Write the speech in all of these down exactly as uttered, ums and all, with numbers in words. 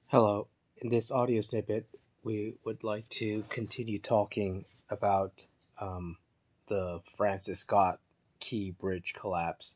Hello. In this audio snippet, we would like to continue talking about um, the Francis Scott Key Bridge collapse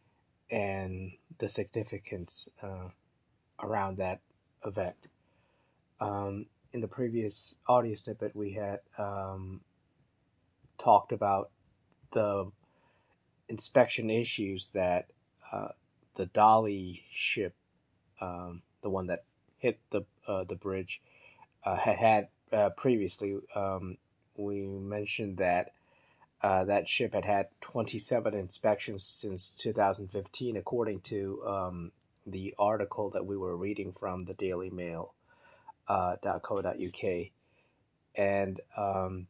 and the significance uh, around that event. Um, in the previous audio snippet, we had um, talked about the inspection issues that uh, the Dolly ship, um, the one that hit the uh, the bridge, uh, had had uh, previously. Um, we mentioned that uh, that ship had had twenty-seven inspections since two thousand fifteen, according to um, the article that we were reading from the Daily Mail uh, .co.uk. And um,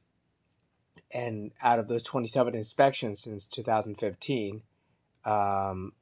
and out of those twenty-seven inspections since two thousand fifteen, um,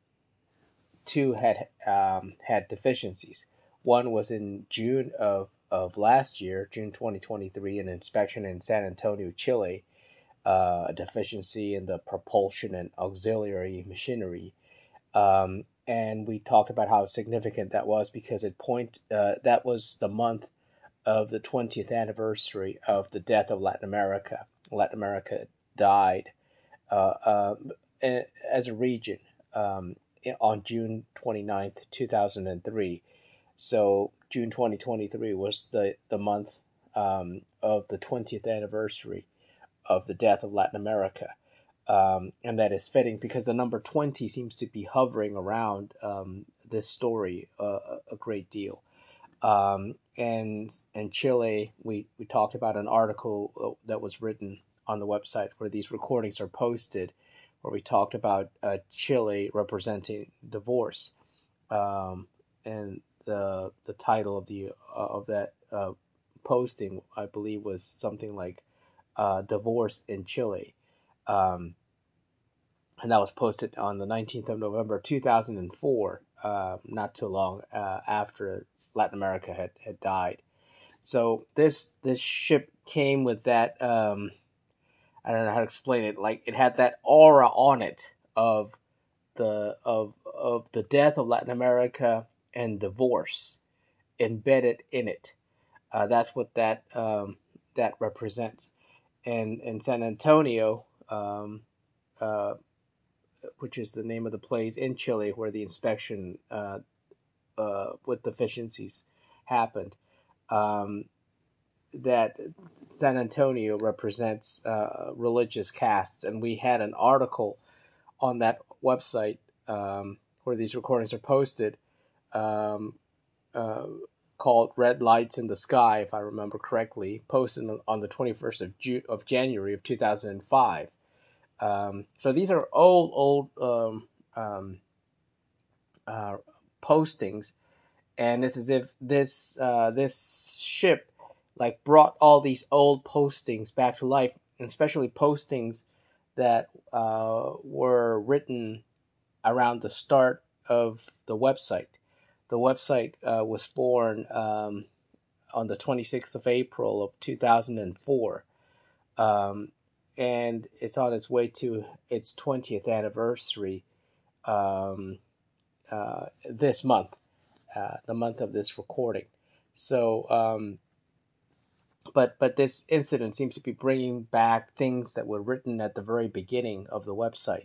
two had um, had deficiencies. One was in June of, of last year, June twenty twenty-three, an inspection in San Antonio, Chile, uh, a deficiency in the propulsion and auxiliary machinery. Um, and we talked about how significant that was because it point uh, that was the month of the twentieth anniversary of the death of Latin America. Latin America died uh, uh, as a region um, on June twenty-ninth, two thousand three. So June twenty twenty-three was the, the month um, of the twentieth anniversary of the death of Latin America. Um, and that is fitting because the number twenty seems to be hovering around um, this story uh, a great deal. Um, and and Chile, we, we talked about an article that was written on the website where these recordings are posted, where we talked about uh, Chile representing divorce, um, and the the title of the uh, of that uh, posting, I believe, was something like uh, "Divorce in Chile," um, and that was posted on the nineteenth of November, two thousand four, uh, not too long uh, after Latin America had, had died. So this this ship came with that. Um, I don't know how to explain it. Like it had that aura on it of the of of the death of Latin America and divorce embedded in it. Uh, that's what that um, that represents. And in San Antonio, um, uh, which is the name of the place in Chile where the inspection uh, uh, with deficiencies happened, um, that San Antonio represents uh, religious castes, and we had an article on that website um, where these recordings are posted, um, uh, called "Red Lights in the Sky," if I remember correctly, posted on the twenty-first of Ju- of January of two thousand five. Um, so these are old, old um, um, uh, postings, and it's as if this uh, this ship like brought all these old postings back to life, and especially postings that uh, were written around the start of the website. The website uh, was born um, on the twenty-sixth of April of two thousand four, um, and it's on its way to its twentieth anniversary um, uh, this month, uh, the month of this recording. So, um, but but this incident seems to be bringing back things that were written at the very beginning of the website.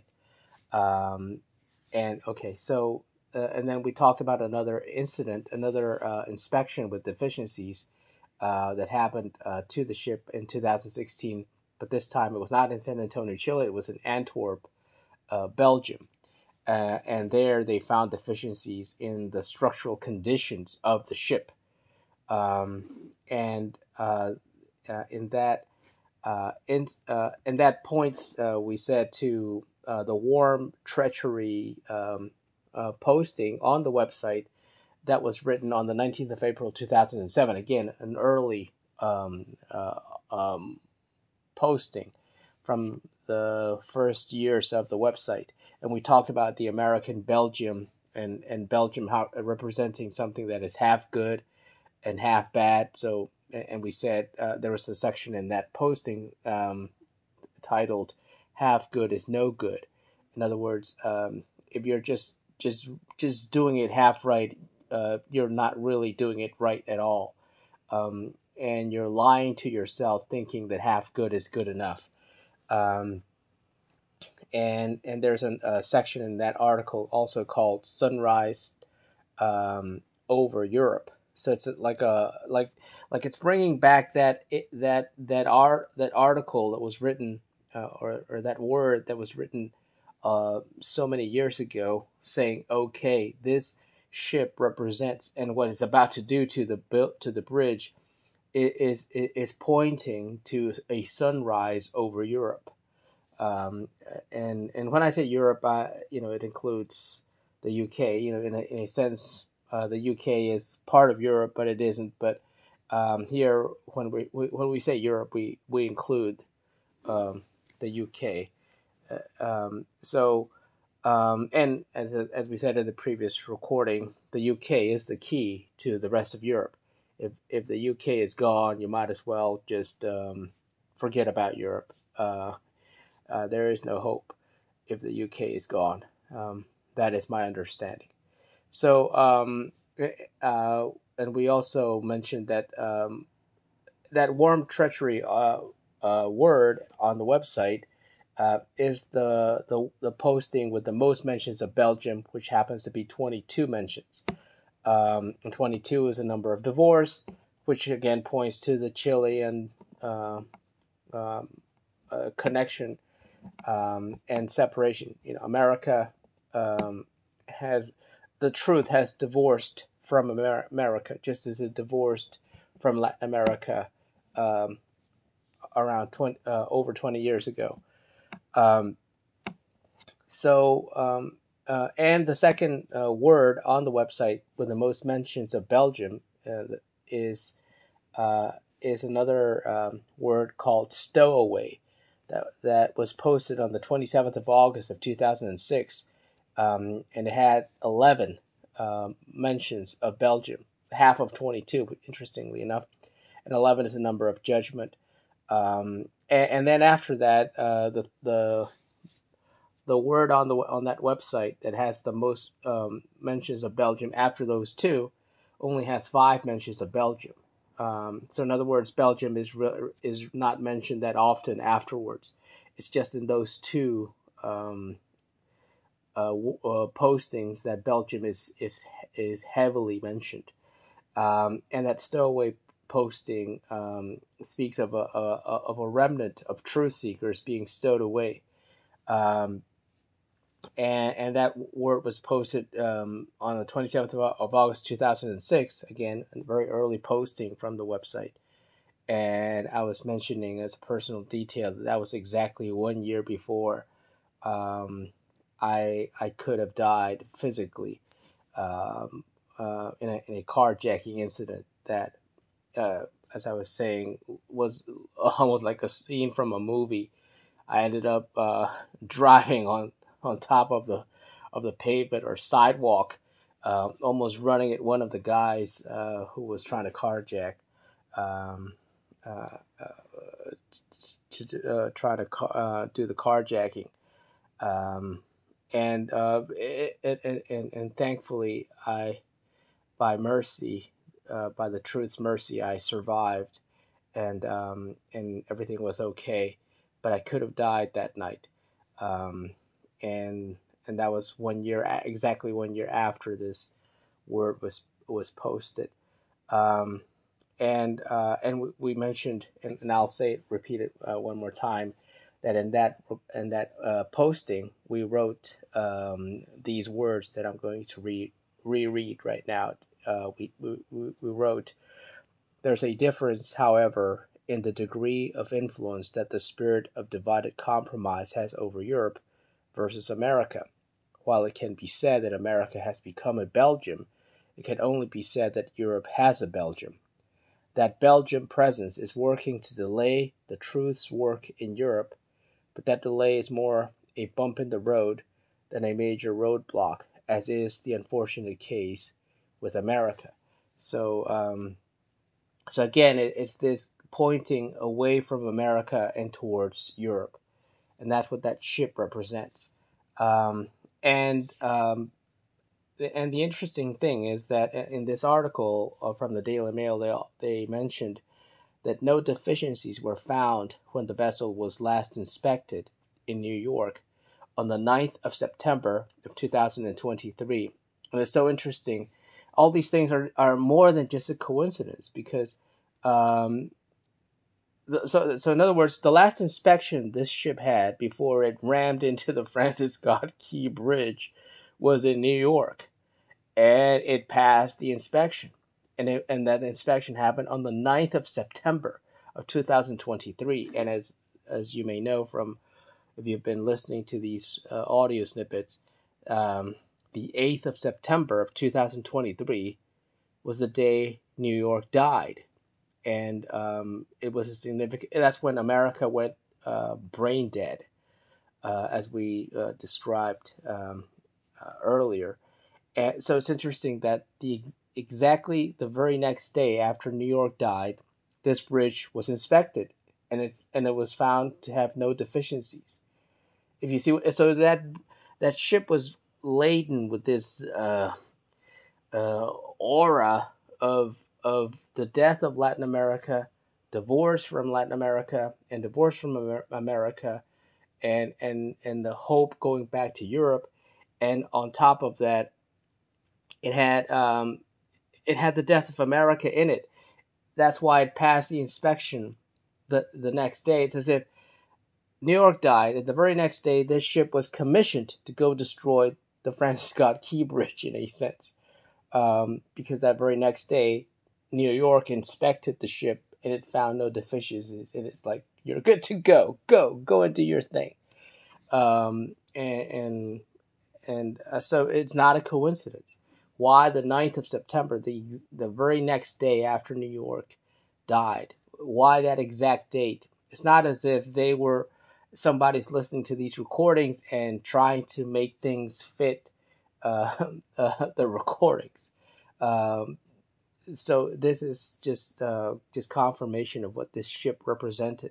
Um, and okay, so uh, and then we talked about another incident, another uh, inspection with deficiencies uh, that happened uh, to the ship in two thousand sixteen. But this time it was not in San Antonio, Chile. It was in Antwerp, uh, Belgium. Uh, and there they found deficiencies in the structural conditions of the ship. Um, and uh, uh, in that uh, in uh, and that points uh, we said to uh, the warm treachery um, uh, posting on the website that was written on the nineteenth of April two thousand seven. Again, an early um, uh, um, posting from the first years of the website, and we talked about the American Belgium and and Belgium how representing something that is half good and half bad. So, and we said uh, there was a section in that posting um, titled "Half Good is No Good." In other words, um, if you're just just just doing it half right, uh, you're not really doing it right at all. Um, and you're lying to yourself thinking that half good is good enough. Um, and and there's an, a section in that article also called Sunrise um, over Europe. So it's like a like like it's bringing back that that that art that article that was written uh, or or that word that was written uh, so many years ago, saying, okay, this ship represents, and what it's about to do to the built to the bridge is is pointing to a sunrise over Europe. Um, and and when I say Europe, I, you know, it includes the U K. You know, in a, in a sense, uh, the U K is part of Europe, but it isn't. But um, here, when we, we when we say Europe, we we include um, the U K. Uh, um, so, um, and as as we said in the previous recording, the U K is the key to the rest of Europe. If if the U K is gone, you might as well just um, forget about Europe. Uh, uh, there is no hope if the U K is gone. Um, that is my understanding. So, um, uh, and we also mentioned that um, that warm treachery uh, uh, word on the website uh, is the, the the posting with the most mentions of Belgium, which happens to be twenty-two mentions. Um, and twenty-two is a number of divorce, which again points to the Chilean uh, um, uh, connection um, and separation. You know, America um, has the truth has divorced from Amer- America, just as it divorced from Latin America um, around twenty uh, over twenty years ago. Um, so, um, uh, and the second uh, word on the website with the most mentions of Belgium uh, is uh, is another um, word called stowaway that that was posted on the twenty-seventh of August of two thousand six, um, and it had eleven um, mentions of Belgium, half of twenty-two, interestingly enough, and eleven is a number of judgment. Um, and, and then after that, uh, the the the word on the on that website that has the most um, mentions of Belgium after those two only has five mentions of Belgium. Um, so in other words, Belgium is re- is not mentioned that often afterwards. It's just in those two um, uh, w- uh, postings that Belgium is is is heavily mentioned, um, and that stowaway posting um, speaks of a, a of a remnant of truth seekers being stowed away. Um, and and that word was posted um, on the twenty-seventh of August two thousand six, again a very early posting from the website. And I was mentioning as a personal detail that that was exactly one year before um, I I could have died physically um, uh, in, a, in a carjacking incident that, uh, as I was saying, was almost like a scene from a movie. I ended up uh, driving on, on top of the of the pavement or sidewalk, uh, almost running at one of the guys uh, who was trying to carjack, um, uh, uh, to uh, try to uh, do the carjacking, um, and, uh, it, it, and and thankfully I, by mercy, uh, by the truth's mercy, I survived, and um, and everything was okay. But I could have died that night, um, and and that was one year exactly one year after this word was was posted. Um, and uh, and we mentioned, and, and I'll say it, repeat it uh, one more time, that in that in that uh, posting we wrote um, these words that I'm going to read reread right now. Uh, we, we we wrote, there's a difference, however, in the degree of influence that the spirit of divided compromise has over Europe versus America. While it can be said that America has become a Belgium, it can only be said that Europe has a Belgium. That Belgium presence is working to delay the truth's work in Europe, but that delay is more a bump in the road than a major roadblock, as is the unfortunate case with America. So, um, so again, it, it's this pointing away from America and towards Europe, and that's what that ship represents. Um, and um, and the interesting thing is that in this article uh, from the Daily Mail, they they mentioned that no deficiencies were found when the vessel was last inspected in New York on the ninth of September of two thousand twenty-three. And it's so interesting. All these things are, are more than just a coincidence because, um, the, so, so in other words, the last inspection this ship had before it rammed into the Francis Scott Key Bridge was in New York, and it passed the inspection. And, it, and that inspection happened on the ninth of September of two thousand twenty-three. And as as you may know from if you've been listening to these uh, audio snippets, um, the eighth of September of two thousand twenty-three was the day New York died. And um, it was a significant, that's when America went uh, brain dead, uh, as we uh, described um, uh, earlier. And so it's interesting that the exactly the very next day after New York died, this bridge was inspected, and it's and it was found to have no deficiencies. If you see, so that that ship was laden with this uh, uh, aura of of the death of Latin America, divorce from Latin America, and divorce from Amer- America, and and and the hope going back to Europe, and on top of that, it had um, it had the death of America in it. That's why it passed the inspection the the next day. It's as if New York died, and the very next day, this ship was commissioned to go destroy the Francis Scott Key Bridge in a sense, um, because that very next day, New York inspected the ship and it found no deficiencies, and it's like you're good to go, go, go and do your thing, um, and and, and uh, so it's not a coincidence. Why the ninth of September, the the very next day after New York died? Why that exact date? It's not as if they were somebody's listening to these recordings and trying to make things fit uh, uh, the recordings. Um, so this is just uh, just confirmation of what this ship represented.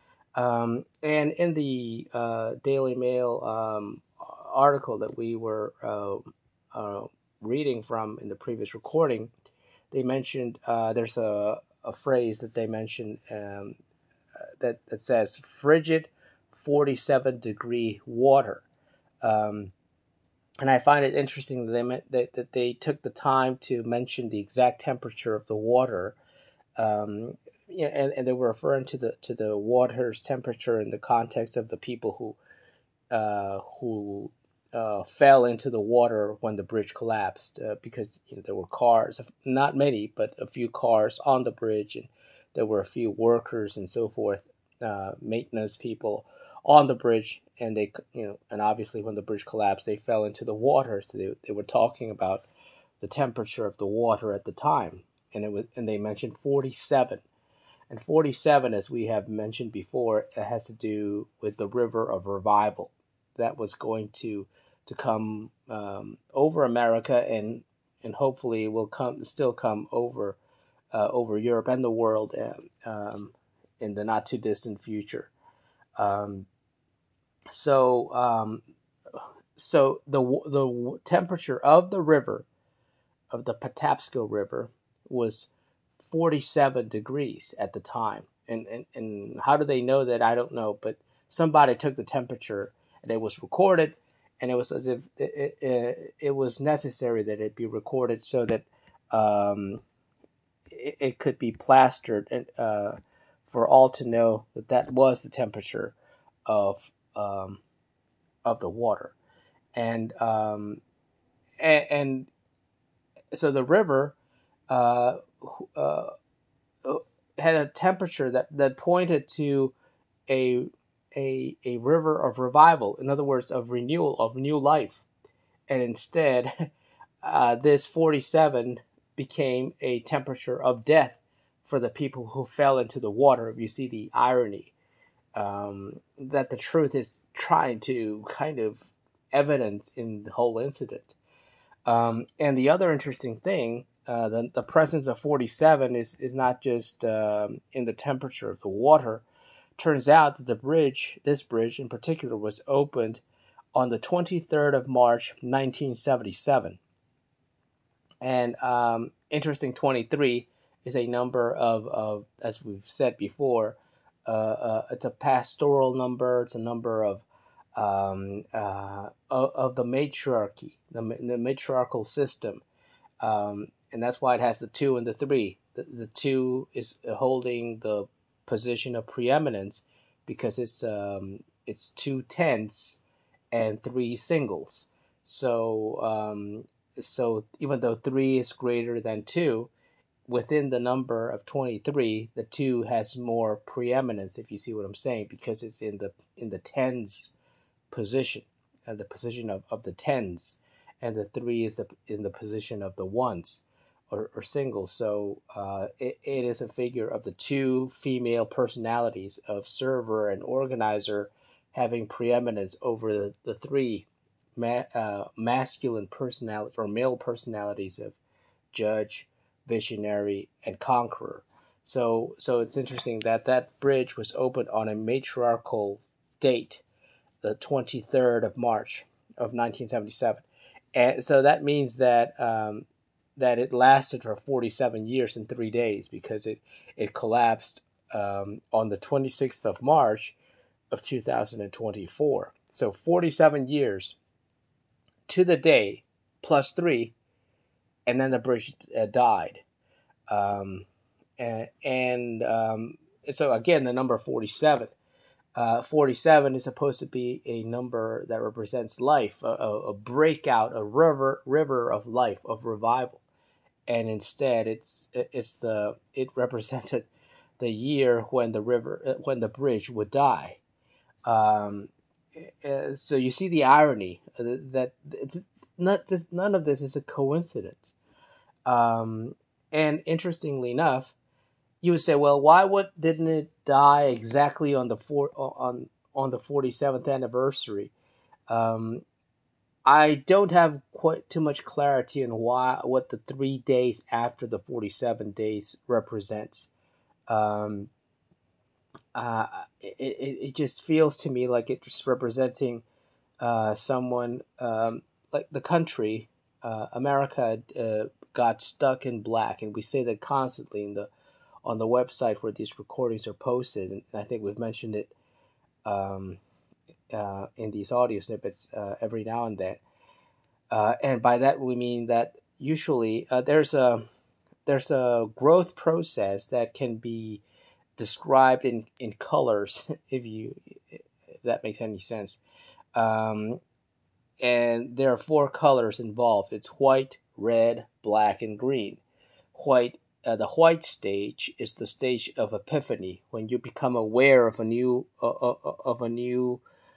Um, and in the uh, Daily Mail um, article that we were uh, uh, reading from in the previous recording, they mentioned uh, there's a, a phrase that they mentioned um, that, that says frigid forty-seven degree water. Um, and I find it interesting that they, meant that, that they took the time to mention the exact temperature of the water. Um, yeah, and, and they were referring to the to the water's temperature in the context of the people who uh, who uh, fell into the water when the bridge collapsed, uh, because you know, there were cars, not many, but a few cars on the bridge, and there were a few workers and so forth, uh, maintenance people on the bridge, and they you know and obviously when the bridge collapsed, they fell into the water. So they they were talking about the temperature of the water at the time, and it was and they mentioned forty-seven. And forty-seven, as we have mentioned before, it has to do with the river of revival that was going to to come um, over America, and and hopefully will come still come over uh, over Europe and the world um, in the not too distant future. Um, so um, so the the temperature of the river of the Patapsco River was forty-seven degrees at the time. And, and, and how do they know that? I don't know. But somebody took the temperature and it was recorded. And it was as if it, it, it was necessary that it be recorded so that um, it, it could be plastered and, uh, for all to know that that was the temperature of um, of the water. And, um, and, and so the river uh, uh, had a temperature that, that pointed to a, a a river of revival, in other words, of renewal, of new life. And instead, uh, this forty-seven became a temperature of death for the people who fell into the water. If you see the irony, um, that the truth is trying to kind of evidence in the whole incident. Um, and the other interesting thing, uh, the, the presence of forty-seven is, is not just um, in the temperature of the water. Turns out that the bridge, this bridge in particular, was opened on the twenty-third of March, nineteen seventy-seven. And um, interesting, twenty-three is a number of, of as we've said before, uh, uh, it's a pastoral number. It's a number of um, uh, of, of the matriarchy, the, the matriarchal system, um, and that's why it has the two and the three. The, the two is holding the position of preeminence because it's um, it's two tenths and three singles. So um, so even though three is greater than two, within the number of twenty-three, the two has more preeminence, if you see what I'm saying, because it's in the in the tens position, uh, the position of, of the tens, and the three is the in the position of the ones or, or singles. So uh, it, it is a figure of the two female personalities of server and organizer having preeminence over the, the three ma- uh, masculine personalities or male personalities of judge, visionary, and conqueror. So so it's interesting that that bridge was opened on a matriarchal date, the twenty-third of March of nineteen seventy-seven. And so that means that um, that it lasted for forty-seven years and three days because it, it collapsed um, on the twenty-sixth of March of two thousand twenty-four. So forty-seven years to the day plus three, and then the bridge uh, died. Um, and and um, so again, the number forty-seven. Uh, forty-seven is supposed to be a number that represents life, a, a, a breakout, a river, river of life, of revival, and instead, it's it's the it represented the year when the river, when the bridge would die. Um, uh, so you see the irony that it's not this, none of this is a coincidence. Um, and interestingly enough, you would say, well, why would didn't it die exactly on the four on on the forty-seventh anniversary? Um, I don't have quite too much clarity on why what the three days after the forty-seven days represents. Um, uh, it, it it just feels to me like it's representing uh, someone um, like the country, uh, America, uh, got stuck in black, and we say that constantly in the on the website where these recordings are posted, and I think we've mentioned it um, uh, in these audio snippets uh, every now and then. Uh, and by that we mean that usually uh, there's a there's a growth process that can be described in, in colors, if you if that makes any sense. Um, and there are four colors involved. It's white, red, black, and green. White, uh, the white stage is the stage of epiphany, when you become aware of a new uh, uh, of a new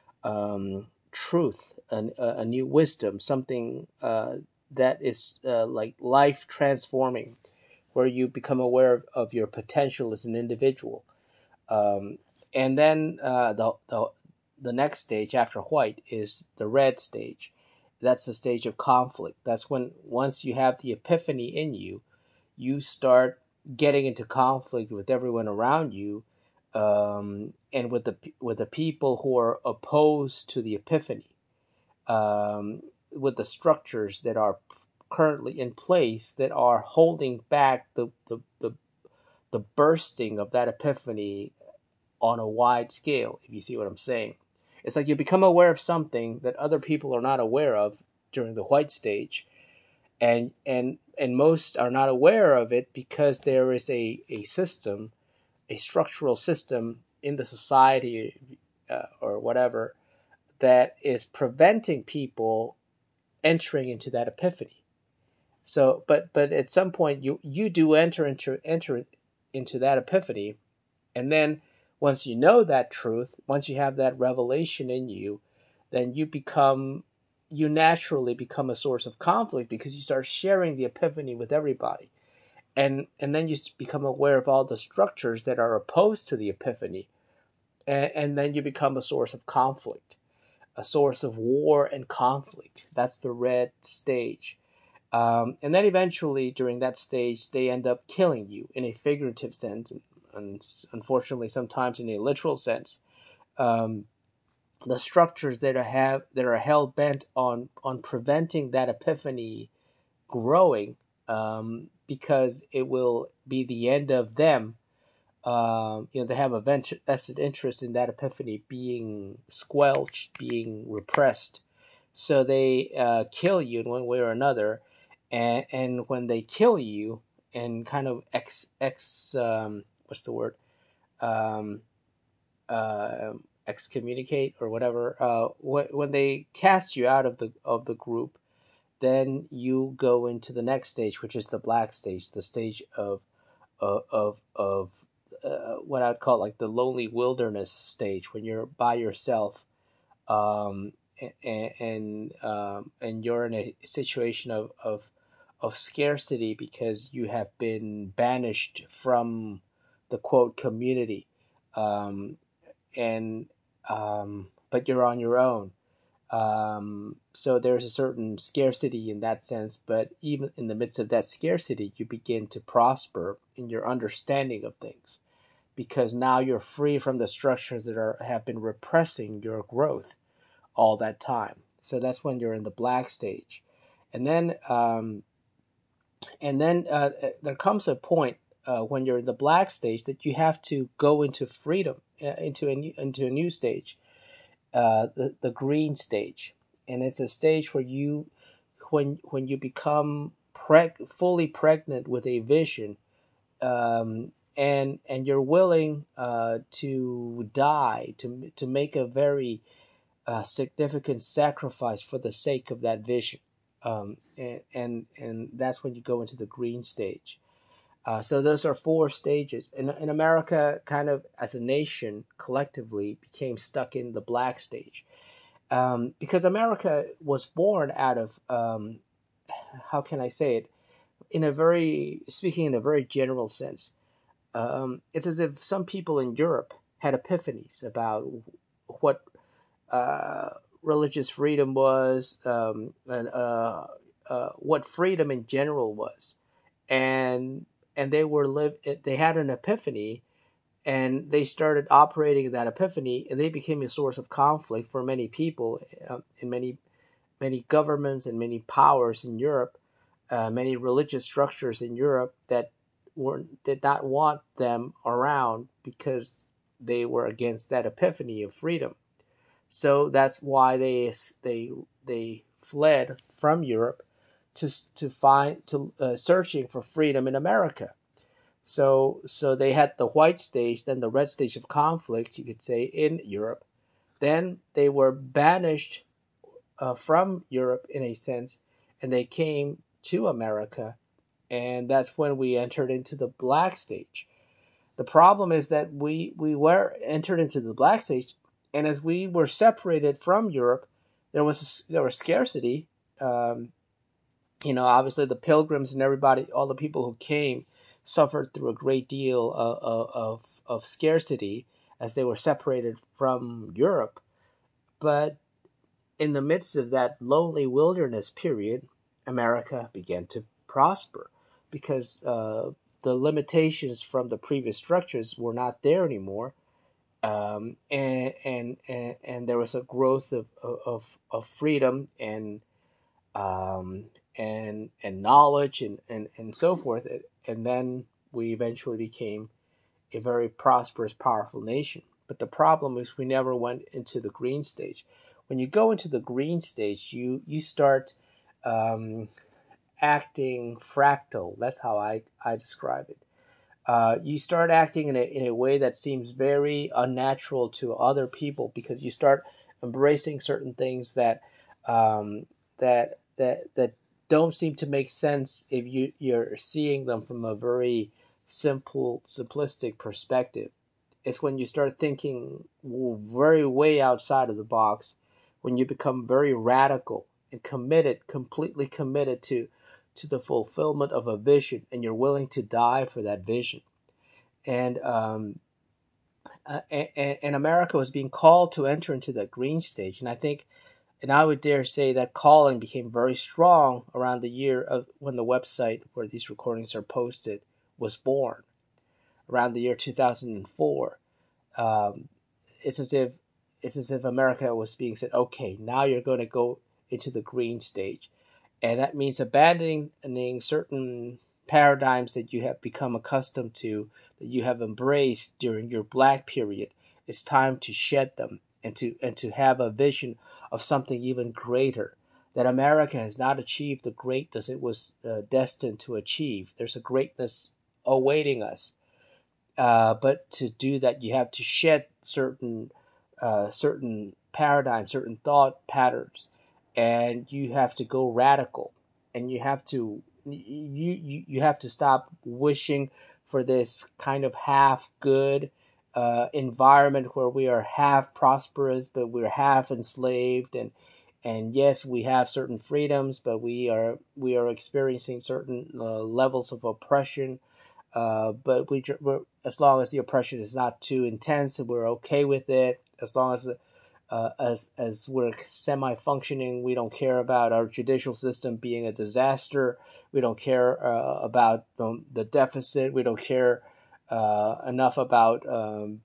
um, truth, a, a new wisdom, something uh, that is uh, like life transforming, where you become aware of, of your potential as an individual. Um, and then uh, the, the the next stage after white is the red stage. That's the stage of conflict. That's when once you have the epiphany in you, you start getting into conflict with everyone around you, um, and with the with the people who are opposed to the epiphany, um, with the structures that are currently in place that are holding back the the, the, the bursting of that epiphany on a wide scale, if you see what I'm saying. It's like you become aware of something that other people are not aware of during the white stage, and and and most are not aware of it because there is a, a system, a structural system in the society uh, or whatever, that is preventing people entering into that epiphany. So, but but at some point you you do enter into enter into that epiphany, and then once you know that truth, once you have that revelation in you, then you become you naturally become a source of conflict because you start sharing the epiphany with everybody. And and then you become aware of all the structures that are opposed to the epiphany. And, and then you become a source of conflict, a source of war and conflict. That's the red stage. Um, and then eventually, during that stage, they end up killing you in a figurative sense, and unfortunately, sometimes in a literal sense. Um, the structures that are have that are hell bent on on preventing that epiphany growing um, because it will be the end of them. Um, you know, they have a vested interest in that epiphany being squelched, being repressed. So they uh, kill you in one way or another, and and when they kill you and kind of ex ex um, what's the word, um, uh, excommunicate or whatever. Uh, wh- when they cast you out of the of the group, then you go into the next stage, which is the black stage, the stage of of of, of uh, what I'd call like the lonely wilderness stage, when you're by yourself, um, and and, um, and you're in a situation of, of of scarcity because you have been banished from the quote community, um, and um, but you're on your own. Um, so there's a certain scarcity in that sense, but even in the midst of that scarcity, you begin to prosper in your understanding of things because now you're free from the structures that are have been repressing your growth all that time. So that's when you're in the black stage, and then um, and then uh, there comes a point uh, when you're in the black stage that you have to go into freedom, uh, into a new, into a new stage, uh, the the green stage, and it's a stage where you, when when you become preg- fully pregnant with a vision, um, and and you're willing uh, to die to to make a very uh, significant sacrifice for the sake of that vision, um, and, and and that's when you go into the green stage. Uh, so those are four stages. And in America, kind of as a nation, collectively became stuck in the black stage, um, because America was born out of, um, how can I say it, in a very, speaking in a very general sense, um, it's as if some people in Europe had epiphanies about what uh, religious freedom was, um, and uh, uh, what freedom in general was, and and they were live. They had an epiphany, and they started operating that epiphany, and they became a source of conflict for many people, uh, in many many governments and many powers in Europe, uh, many religious structures in Europe that were did not want them around because they were against that epiphany of freedom. So that's why they they they fled from Europe to to find to uh, searching for freedom in America. So so they had the white stage, then the red stage of conflict, you could say, in Europe. Then they were banished uh, from Europe in a sense, and they came to America, and that's when we entered into the black stage. The problem is that we we were entered into the black stage, and as we were separated from Europe, there was there was scarcity. Um, you know, obviously the pilgrims and everybody, all the people who came, suffered through a great deal of of, of, of scarcity as they were separated from Europe. But in the midst of that lonely wilderness period, America began to prosper because uh, the limitations from the previous structures were not there anymore, um, and, and and and there was a growth of of, of freedom and um, and and knowledge and, and, and so forth, and then we eventually became a very prosperous, powerful nation. But the problem is we never went into the green stage. When you go into the green stage, you you start um, acting fractal. That's how I, I describe it. Uh, you start acting in a, in a way that seems very unnatural to other people because you start embracing certain things that um, that that that don't seem to make sense if you you're seeing them from a very simple, simplistic perspective. It's when you start thinking very way outside of the box, when you become very radical and committed, completely committed to to the fulfillment of a vision, and you're willing to die for that vision. And um, uh, and, and America was being called to enter into that green stage, and I think, and I would dare say that calling became very strong around the year of when the website where these recordings are posted was born, around the year two thousand four. Um, it's as if it's as if America was being said, okay, now you're going to go into the green stage, And that means abandoning certain paradigms that you have become accustomed to, that you have embraced during your black period. It's time to shed them and to and to have a vision of something even greater. That America has not achieved the greatness it was uh, destined to achieve. There's a greatness awaiting us, uh, but to do that, you have to shed certain uh, certain paradigms, certain thought patterns, and you have to go radical, and you have to you you, you have to stop wishing for this kind of half good uh, environment where we are half prosperous but we're half enslaved, and and yes, we have certain freedoms, but we are we are experiencing certain uh, levels of oppression, uh, but we, we're, as long as the oppression is not too intense, we're okay with it. As long as uh, as as we're semi-functioning, we don't care about our judicial system being a disaster. We don't care uh, about um, the deficit. We don't care uh, enough about um,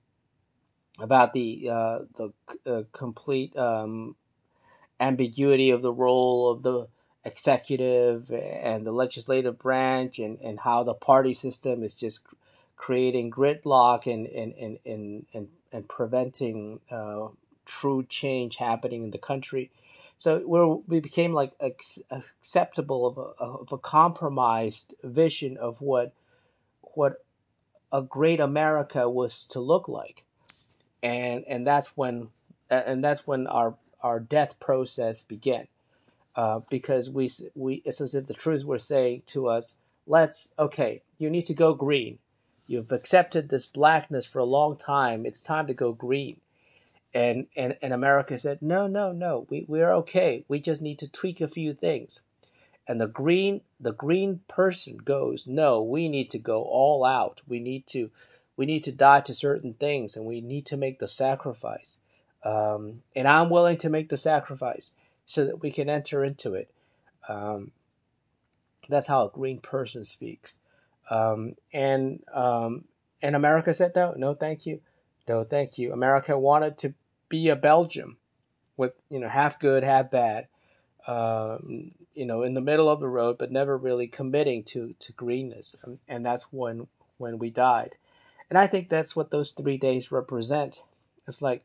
about the uh, the uh, complete um, ambiguity of the role of the executive and the legislative branch, and, and how the party system is just creating gridlock and and and and, and, and preventing uh, true change happening in the country. So we we became like acceptable of a, of a compromised vision of what what a great America was to look like, and and that's when and that's when our our death process began, uh, because we we it's as if the truth were saying to us, let's okay, you need to go green. You've accepted this blackness for a long time. It's time to go green. And and, and America said, no, no, no. We we're okay. We just need to tweak a few things. And the green the green person goes, no, we need to go all out. We need to we need to die to certain things, and we need to make the sacrifice. Um, and I'm willing to make the sacrifice so that we can enter into it. Um, that's how a green person speaks. Um, and um, and America said no, no, thank you, no, thank you. America wanted to be a Belgium with, you know, half good, half bad, um, you know, in the middle of the road, but never really committing to to greenness. And, and that's when when we died. And I think that's what those three days represent. It's like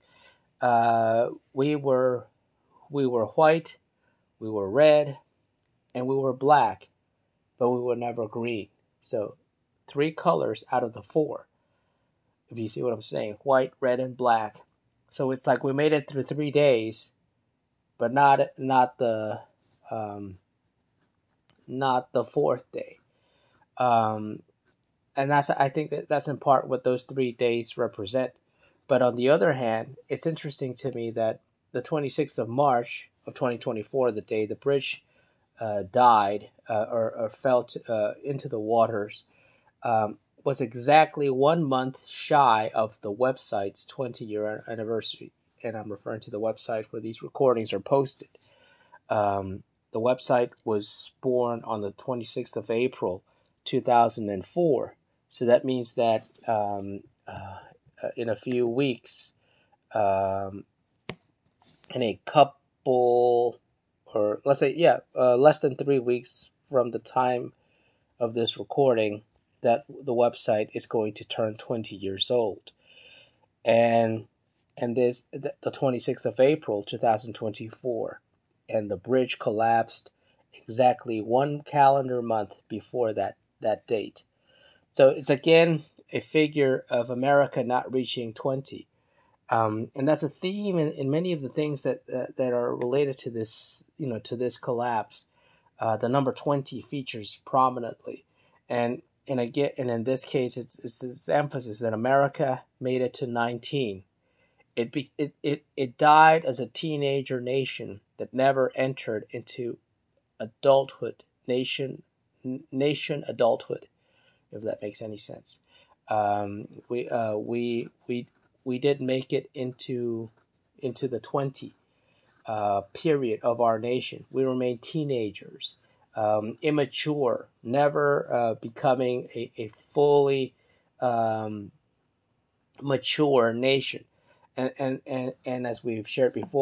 uh, we were we were white, we were red, and we were black, but we were never green. So three colors out of the four, if you see what I'm saying: white, red, and black. So it's like we made it through three days, but not not the um, not the fourth day. Um, and that's I think that that's in part what those three days represent. But on the other hand, it's interesting to me that the twenty-sixth of March of twenty twenty-four, the day the bridge uh, died uh, or, or fell to, uh, into the waters, um, was exactly one month shy of the website's twenty-year anniversary. And I'm referring to the website where these recordings are posted. Um, the website was born on the twenty-sixth of April, two thousand four. So that means that um, uh, in a few weeks, um, in a couple, or let's say, yeah, uh, less than three weeks from the time of this recording, that the website is going to turn twenty years old. And and this the twenty-sixth of April two thousand twenty-four, and the bridge collapsed exactly one calendar month before that that date. So it's again a figure of America not reaching twenty. Um, and that's a theme in, in many of the things that uh, that are related to this, you know, to this collapse. Uh, the number twenty features prominently, and and again, and in this case, it's it's this emphasis that America made it to nineteen. It be, it, it it died as a teenager nation that never entered into adulthood, nation nation adulthood, if that makes any sense. Um, we uh, we we we didn't make it into into the twenty uh, period of our nation. We remained teenagers, um, immature, never uh, becoming a, a fully um, mature nation. And, and, and, and as we've shared before,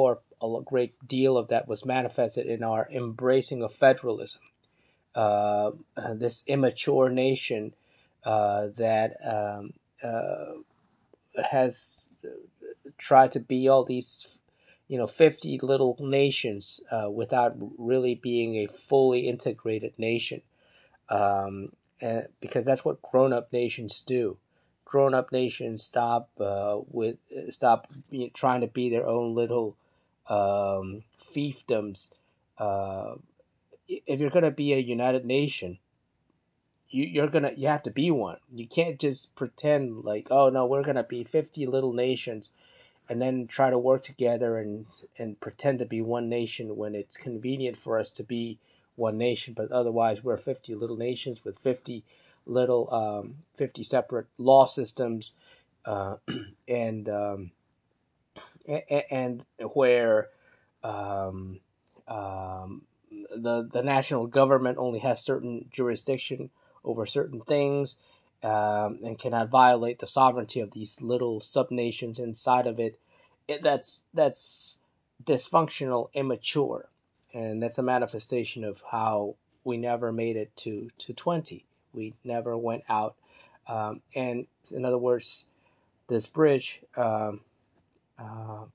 a great deal of that was manifested in our embracing of federalism. Uh, this immature nation uh, that um, uh, has tried to be all these, you know, fifty little nations uh, without really being a fully integrated nation. Um, and because that's what grown-up nations do. Grown-up nations stop uh, with stop you know, trying to be their own little um, fiefdoms. Uh, if you're going to be a united nation, you, you're gonna you have to be one. You can't just pretend like, oh no, we're gonna be fifty little nations, and then try to work together and and pretend to be one nation when it's convenient for us to be one nation, but otherwise we're fifty little nations with fifty little um, fifty separate law systems, uh, and um, and, and where um, um, the the national government only has certain jurisdiction over certain things, um, and cannot violate the sovereignty of these little subnations inside of it. it. That's that's dysfunctional, immature, and that's a manifestation of how we never made it to to twenty. We never went out, um, and in other words, this bridge um, uh,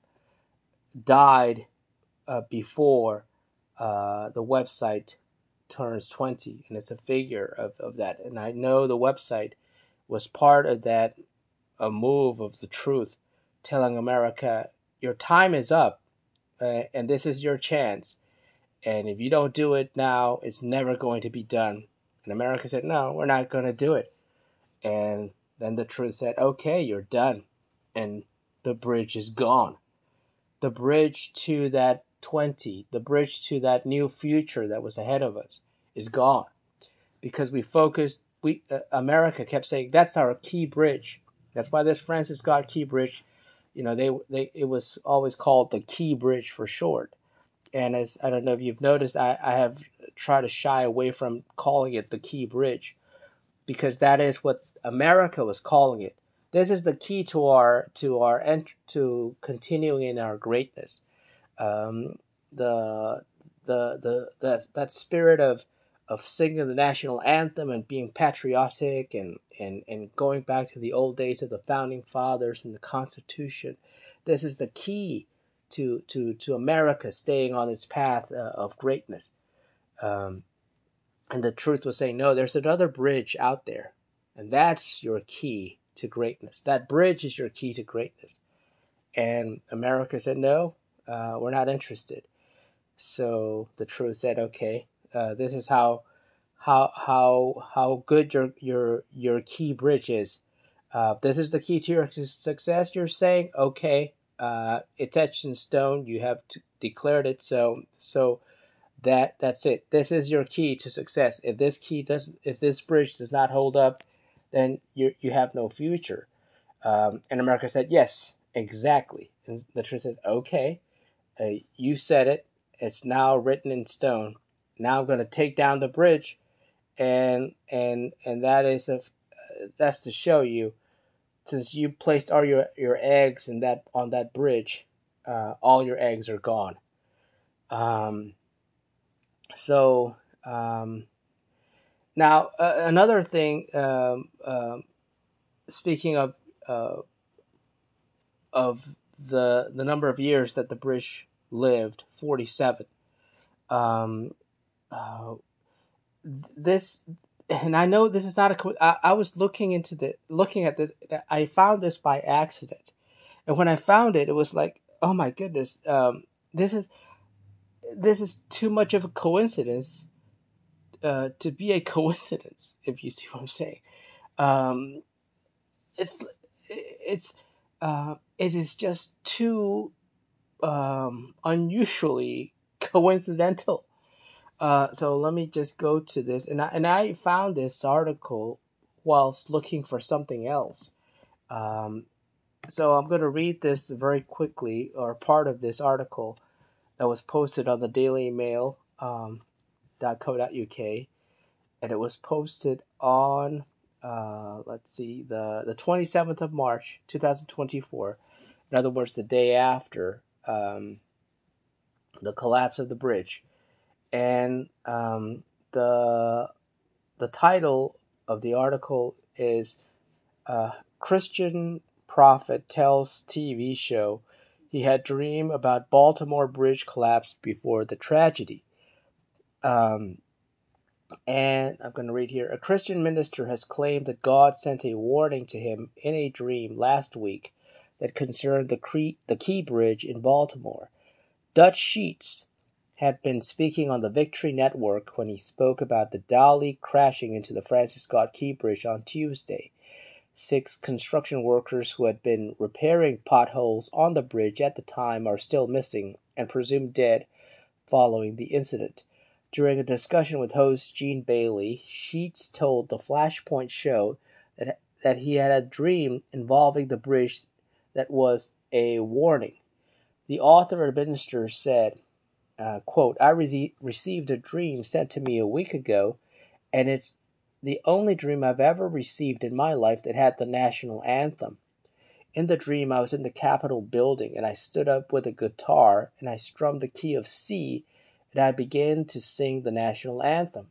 died uh, before uh, the website turns twenty, and it's a figure of, of that. And I know the website was part of that a move of the truth, telling America, your time is up, uh, and this is your chance. And if you don't do it now, it's never going to be done. And America said, no, we're not going to do it. And then the truth said, okay, you're done. And the bridge is gone. The bridge to that twenty, the bridge to that new future that was ahead of us is gone because we focused. We uh, America kept saying that's our key bridge. That's why this Francis Scott Key Bridge, you know, they they it was always called the Key Bridge for short. And as I don't know if you've noticed, I, I have tried to shy away from calling it the Key Bridge because that is what America was calling it. This is the key to our to our ent- to continuing in our greatness. Um, the the the that that spirit of of singing the national anthem and being patriotic and, and, and going back to the old days of the founding fathers and the Constitution. This is the key to to to America staying on its path uh, of greatness. Um, and the truth was saying, no, there's another bridge out there, and that's your key to greatness. That bridge is your key to greatness. And America said, no, uh, we're not interested. So the truth said, okay, uh, this is how how how how good your your your key bridge is. Uh, this is the key to your success. You're saying, okay, uh, it's etched in stone. You have to declared it. So so that that's it. This is your key to success. If this key does, if this bridge does not hold up, then you you have no future. Um, and America said, yes, exactly. And the truth said, okay, uh, you said it. It's now written in stone. Now I'm going to take down the bridge, and and and that is a, uh, that's to show you, since you placed all your, your eggs in that on that bridge, uh, all your eggs are gone. Um, so um, now uh, another thing. Um, um, speaking of uh, of the the number of years that the bridge lived, forty-seven. Um, uh, this, and I know this is not a. I, I was looking into the looking at this. I found this by accident, and when I found it, it was like, oh my goodness, um, this is this is too much of a coincidence uh, to be a coincidence. If you see what I'm saying, um, it's it's uh, it is just too um, unusually coincidental. Uh, so let me just go to this, and I and I found this article whilst looking for something else. Um, so I'm going to read this very quickly, or part of this article that was posted on the Daily Mail um, .co.uk, and it was posted on uh, let's see the the twenty-seventh of March twenty twenty-four. In other words, the day after. Um, the collapse of the bridge. And um, the the title of the article is uh, Christian Prophet Tells T V Show He Had Dream About Baltimore Bridge Collapse Before the Tragedy. Um, and I'm going to read here. A Christian minister has claimed that God sent a warning to him in a dream last week that concerned the, Cre- the Key Bridge in Baltimore. Dutch Sheets had been speaking on the Victory Network when he spoke about the Dowley crashing into the Francis Scott Key Bridge on Tuesday. Six construction workers who had been repairing potholes on the bridge at the time are still missing and presumed dead following the incident. During a discussion with host Gene Bailey, Sheets told the Flashpoint show that, that he had a dream involving the bridge that was a warning. The author and minister said, uh, quote, I re- received a dream sent to me a week ago, and it's the only dream I've ever received in my life that had the national anthem. In the dream, I was in the Capitol building, and I stood up with a guitar, and I strummed the key of C, and I began to sing the national anthem.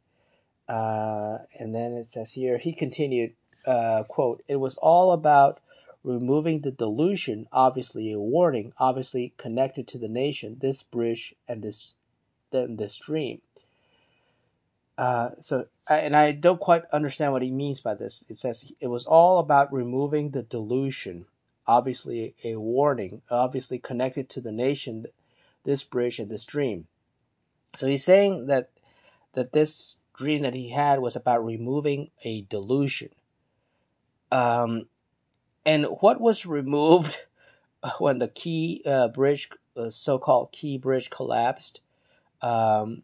Uh, and then it says here, he continued, uh, quote, it was all about removing the delusion, obviously a warning, obviously connected to the nation, this bridge and this, then this dream. Uh, so, and I don't quite understand what he means by this. It says it was all about removing the delusion, obviously a warning, obviously connected to the nation, this bridge and this dream. So he's saying that that this dream that he had was about removing a delusion. Um, and what was removed when the Key uh, Bridge, uh, so-called Key Bridge, collapsed? Um,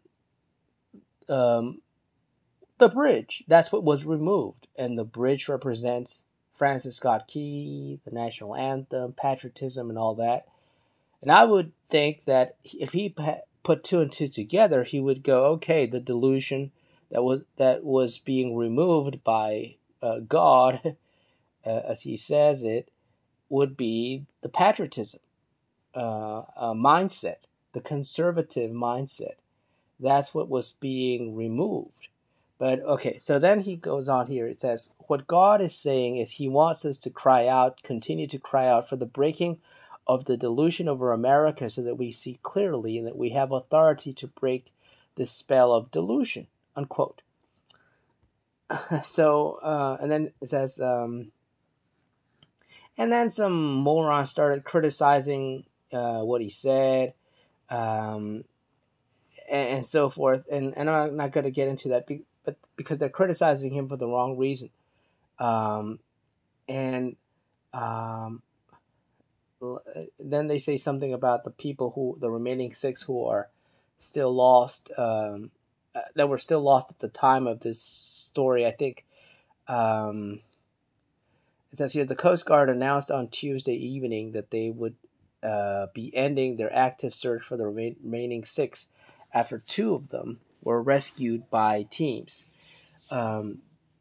um, the bridge. That's what was removed, and the bridge represents Francis Scott Key, the national anthem, patriotism, and all that. And I would think that if he put two and two together, he would go, okay, the delusion that was that was being removed by uh, God, uh, as he says it, would be the patriotism uh, uh, mindset, the conservative mindset. That's what was being removed. But okay, so then he goes on here. It says, what God is saying is he wants us to cry out, continue to cry out for the breaking of the delusion over America so that we see clearly and that we have authority to break this spell of delusion, unquote. So, uh, and then it says, um, and then some morons started criticizing uh, what he said, um, and, and so forth. And, and I'm not going to get into that, but because they're criticizing him for the wrong reason. Um, and um, then they say something about the people who, the remaining six who are still lost, um, uh, that were still lost at the time of this story. I think um, it says here the Coast Guard announced on Tuesday evening that they would uh, be ending their active search for the remain, remaining six after two of them were rescued by teams. Um,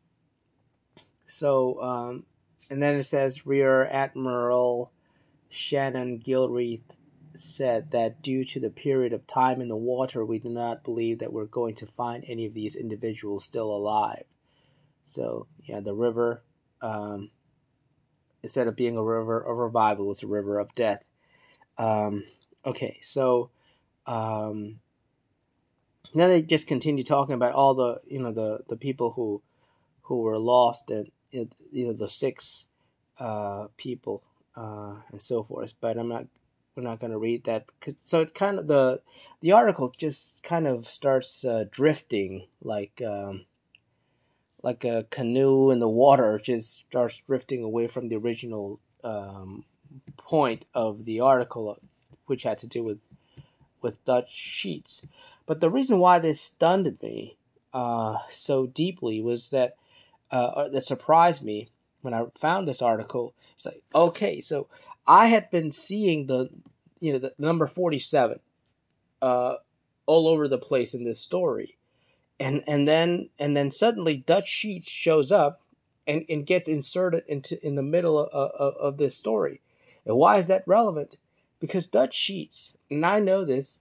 so, um, and then it says Rear Admiral Shannon Gilreath said that due to the period of time in the water, we do not believe that we're going to find any of these individuals still alive. So, yeah, the river, um, instead of being a river of revival, it's a river of death. Um, okay, so um, then they just continue talking about all the, you know, the, the people who who were lost and, you know, the six uh, people uh, and so forth. But I'm not, we're not going to read that. Cause, so it's kind of the the article just kind of starts uh, drifting like um, like a canoe in the water, just starts drifting away from the original um, point of the article, which had to do with with Dutch Sheets. But the reason why this stunned me uh, so deeply was that uh, that surprised me when I found this article. It's like, okay, so I had been seeing the, you know, the number forty-seven uh, all over the place in this story, and and then and then suddenly Dutch Sheets shows up and, and gets inserted into in the middle of, of, of this story. And why is that relevant? Because Dutch Sheets, and I know this,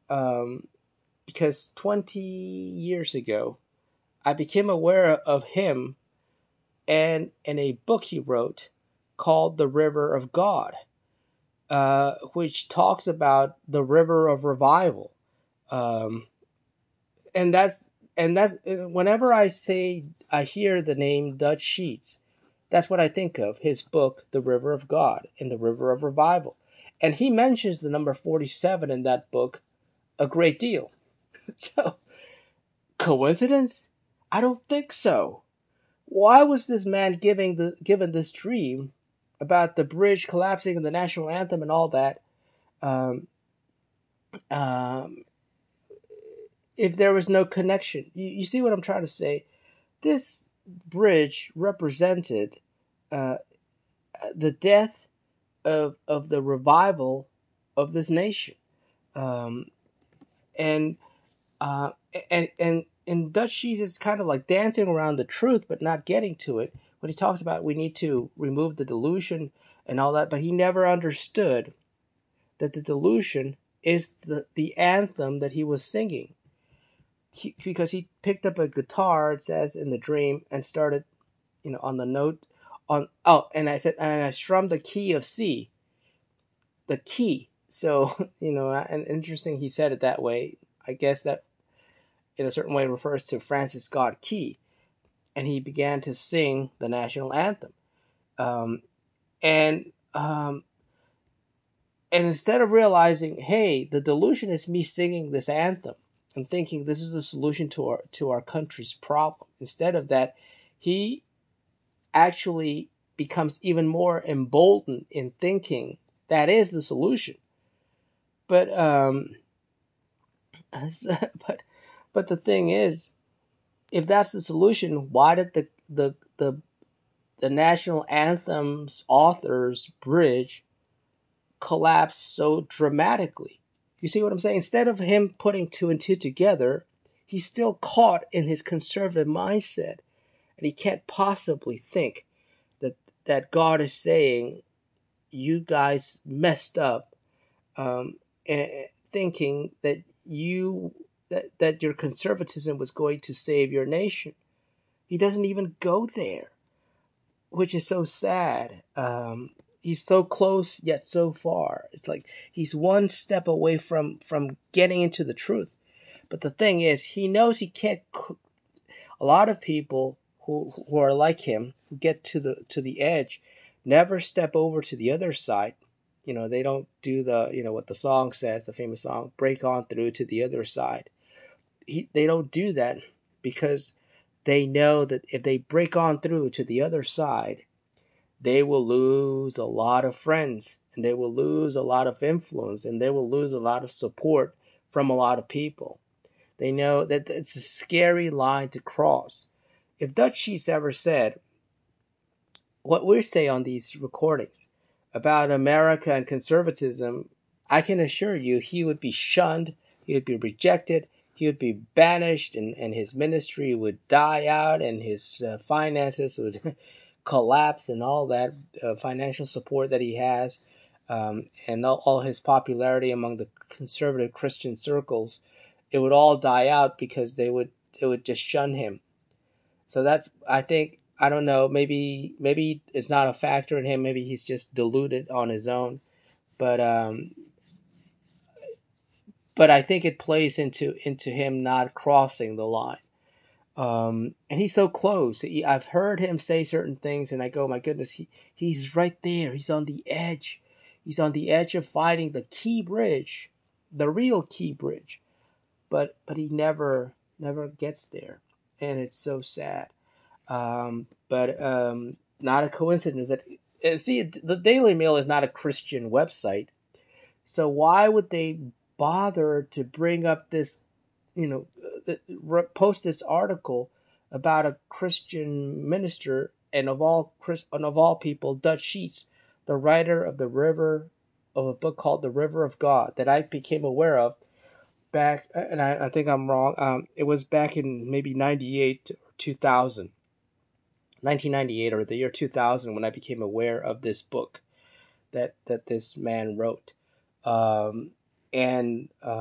um, because twenty years ago, I became aware of him and in a book he wrote called The River of God, uh, which talks about the river of revival. Um, and that's and that's whenever I say I hear the name Dutch Sheets, that's what I think of his book, The River of God and the River of Revival. And he mentions the number forty-seven in that book a great deal. So, coincidence? I don't think so. Why was this man giving the given this dream about the bridge collapsing and the national anthem and all that? Um, um, if there was no connection, you, you see what I'm trying to say? This bridge represented uh, the death of of the revival of this nation, um, and uh, and and and Dutch Jesus is kind of like dancing around the truth, but not getting to it. When he talks about we need to remove the delusion and all that, but he never understood that the delusion is the the anthem that he was singing. He, because he picked up a guitar, it says in the dream, and started, you know, on the note on oh, and I said, and I strummed the key of C, the key. So you know, and interesting he said it that way. I guess that in a certain way refers to Francis Scott Key, and he began to sing the national anthem. Um, and um, and instead of realizing, hey, the delusion is me singing this anthem and thinking this is the solution to our to our country's problem. Instead of that, he actually becomes even more emboldened in thinking that is the solution. But um, but but the thing is, if that's the solution, why did the the the the national anthem's author's bridge collapse so dramatically? You see what I'm saying? Instead of him putting two and two together, he's still caught in his conservative mindset, and he can't possibly think that that God is saying, "You guys messed up," um, and thinking that you that that your conservatism was going to save your nation. He doesn't even go there, which is so sad. Um, he's so close yet so far. It's like he's one step away from from getting into the truth. But the thing is, he knows he can't. A lot of people who who are like him, who get to the to the edge, never step over to the other side. You know, they don't do the, you know, what the song says, the famous song, break on through to the other side. He, they don't do that because they know that if they break on through to the other side, they will lose a lot of friends, and they will lose a lot of influence, and they will lose a lot of support from a lot of people. They know that it's a scary line to cross. If Dutch Sheets ever said what we say on these recordings about America and conservatism, I can assure you he would be shunned, he would be rejected, he would be banished, and, and his ministry would die out, and his uh, finances would collapse, and all that uh, financial support that he has, um, and all, all his popularity among the conservative Christian circles, it would all die out because they would it would just shun him. So that's, I think, I don't know, maybe maybe it's not a factor in him, maybe he's just deluded on his own, but um but I think it plays into into him not crossing the line. Um and he's so close. He, I've heard him say certain things and I go, my goodness, he he's right there. He's on the edge. He's on the edge of fighting the key bridge, the real key bridge. But but he never never gets there. And it's so sad. Um, but um, not a coincidence that uh, see, the Daily Mail is not a Christian website, so why would they bother to bring up this, you know, uh, post this article about a Christian minister and of all Chris and of all people, Dutch Sheets, the writer of the river of a book called The River of God that I became aware of back, and I, I think I'm wrong. Um, it was back in maybe ninety-eight or two thousand. nineteen ninety-eight or the year two thousand when I became aware of this book that that this man wrote, um, and um,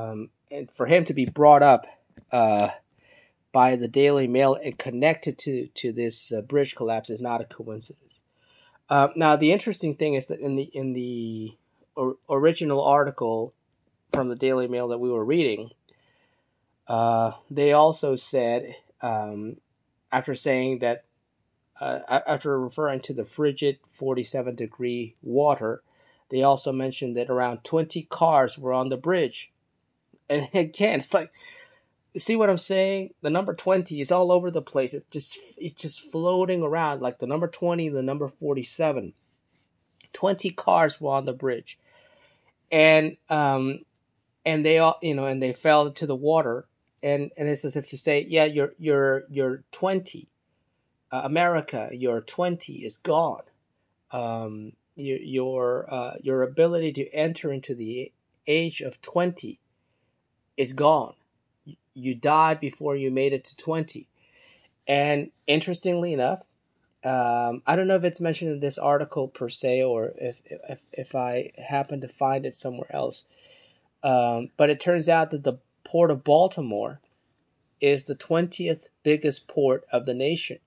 and for him to be brought up uh, by the Daily Mail and connected to to this uh, bridge collapse is not a coincidence. Uh, now, the interesting thing is that in the in the or, original article from the Daily Mail that we were reading, uh, they also said, um, after saying that, uh, after referring to the frigid forty-seven degree water, they also mentioned that around twenty cars were on the bridge. And again, it's like, see what I'm saying? The number twenty is all over the place. It just it's just floating around, like the number twenty, the number forty-seven. twenty cars were on the bridge, and um, and they all, you know, and they fell into the water, and and it's as if to say, yeah, you're you're you're twenty, uh, America, your twenty is gone. Um, your your uh, your ability to enter into the age of twenty is gone. You died before you made it to twenty. And interestingly enough, um, I don't know if it's mentioned in this article per se, or if if, if I happen to find it somewhere else. Um, but it turns out that the port of Baltimore is the twentieth biggest port of the nation.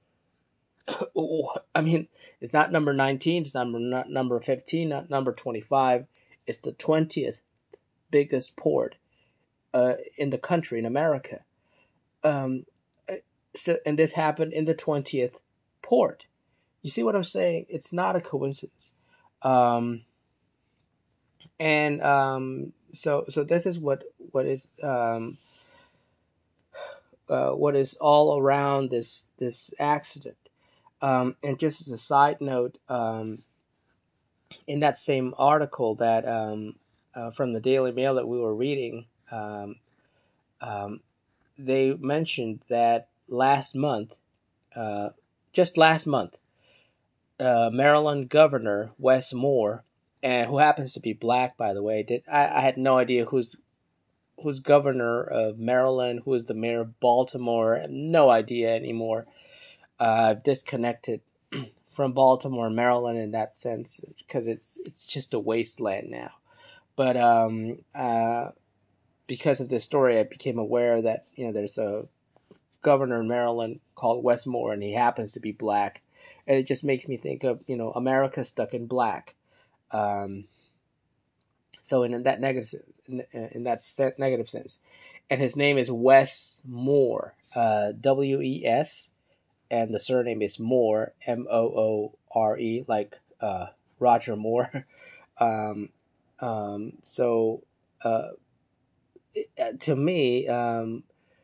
I mean, it's not number nineteen, it's number not number fifteen, not number twenty-five. It's the twentieth biggest port uh, in the country, in America. Um, so, and this happened in the twentieth port. You see what I'm saying? It's not a coincidence. Um, and um, so, so this is what what is um, uh, what is all around this this accident. Um, and just as a side note, um, in that same article that um, uh, from the Daily Mail that we were reading, um, um, they mentioned that last month, uh, just last month, uh, Maryland Governor Wes Moore, and who happens to be black, by the way, did I, I had no idea who's who's governor of Maryland, who is the mayor of Baltimore. I have no idea anymore. Uh, I've disconnected from Baltimore, Maryland, in that sense, because it's it's just a wasteland now. But um, uh, because of this story, I became aware that, you know, there's a governor in Maryland called Wes Moore, and he happens to be black, and it just makes me think of, you know, America stuck in black. Um, so in that negative in, in that set, negative sense, and his name is Wes Moore, uh, W E S, and the surname is Moore, M O O R E, like uh, Roger Moore. um, um, so uh, it, to me, um,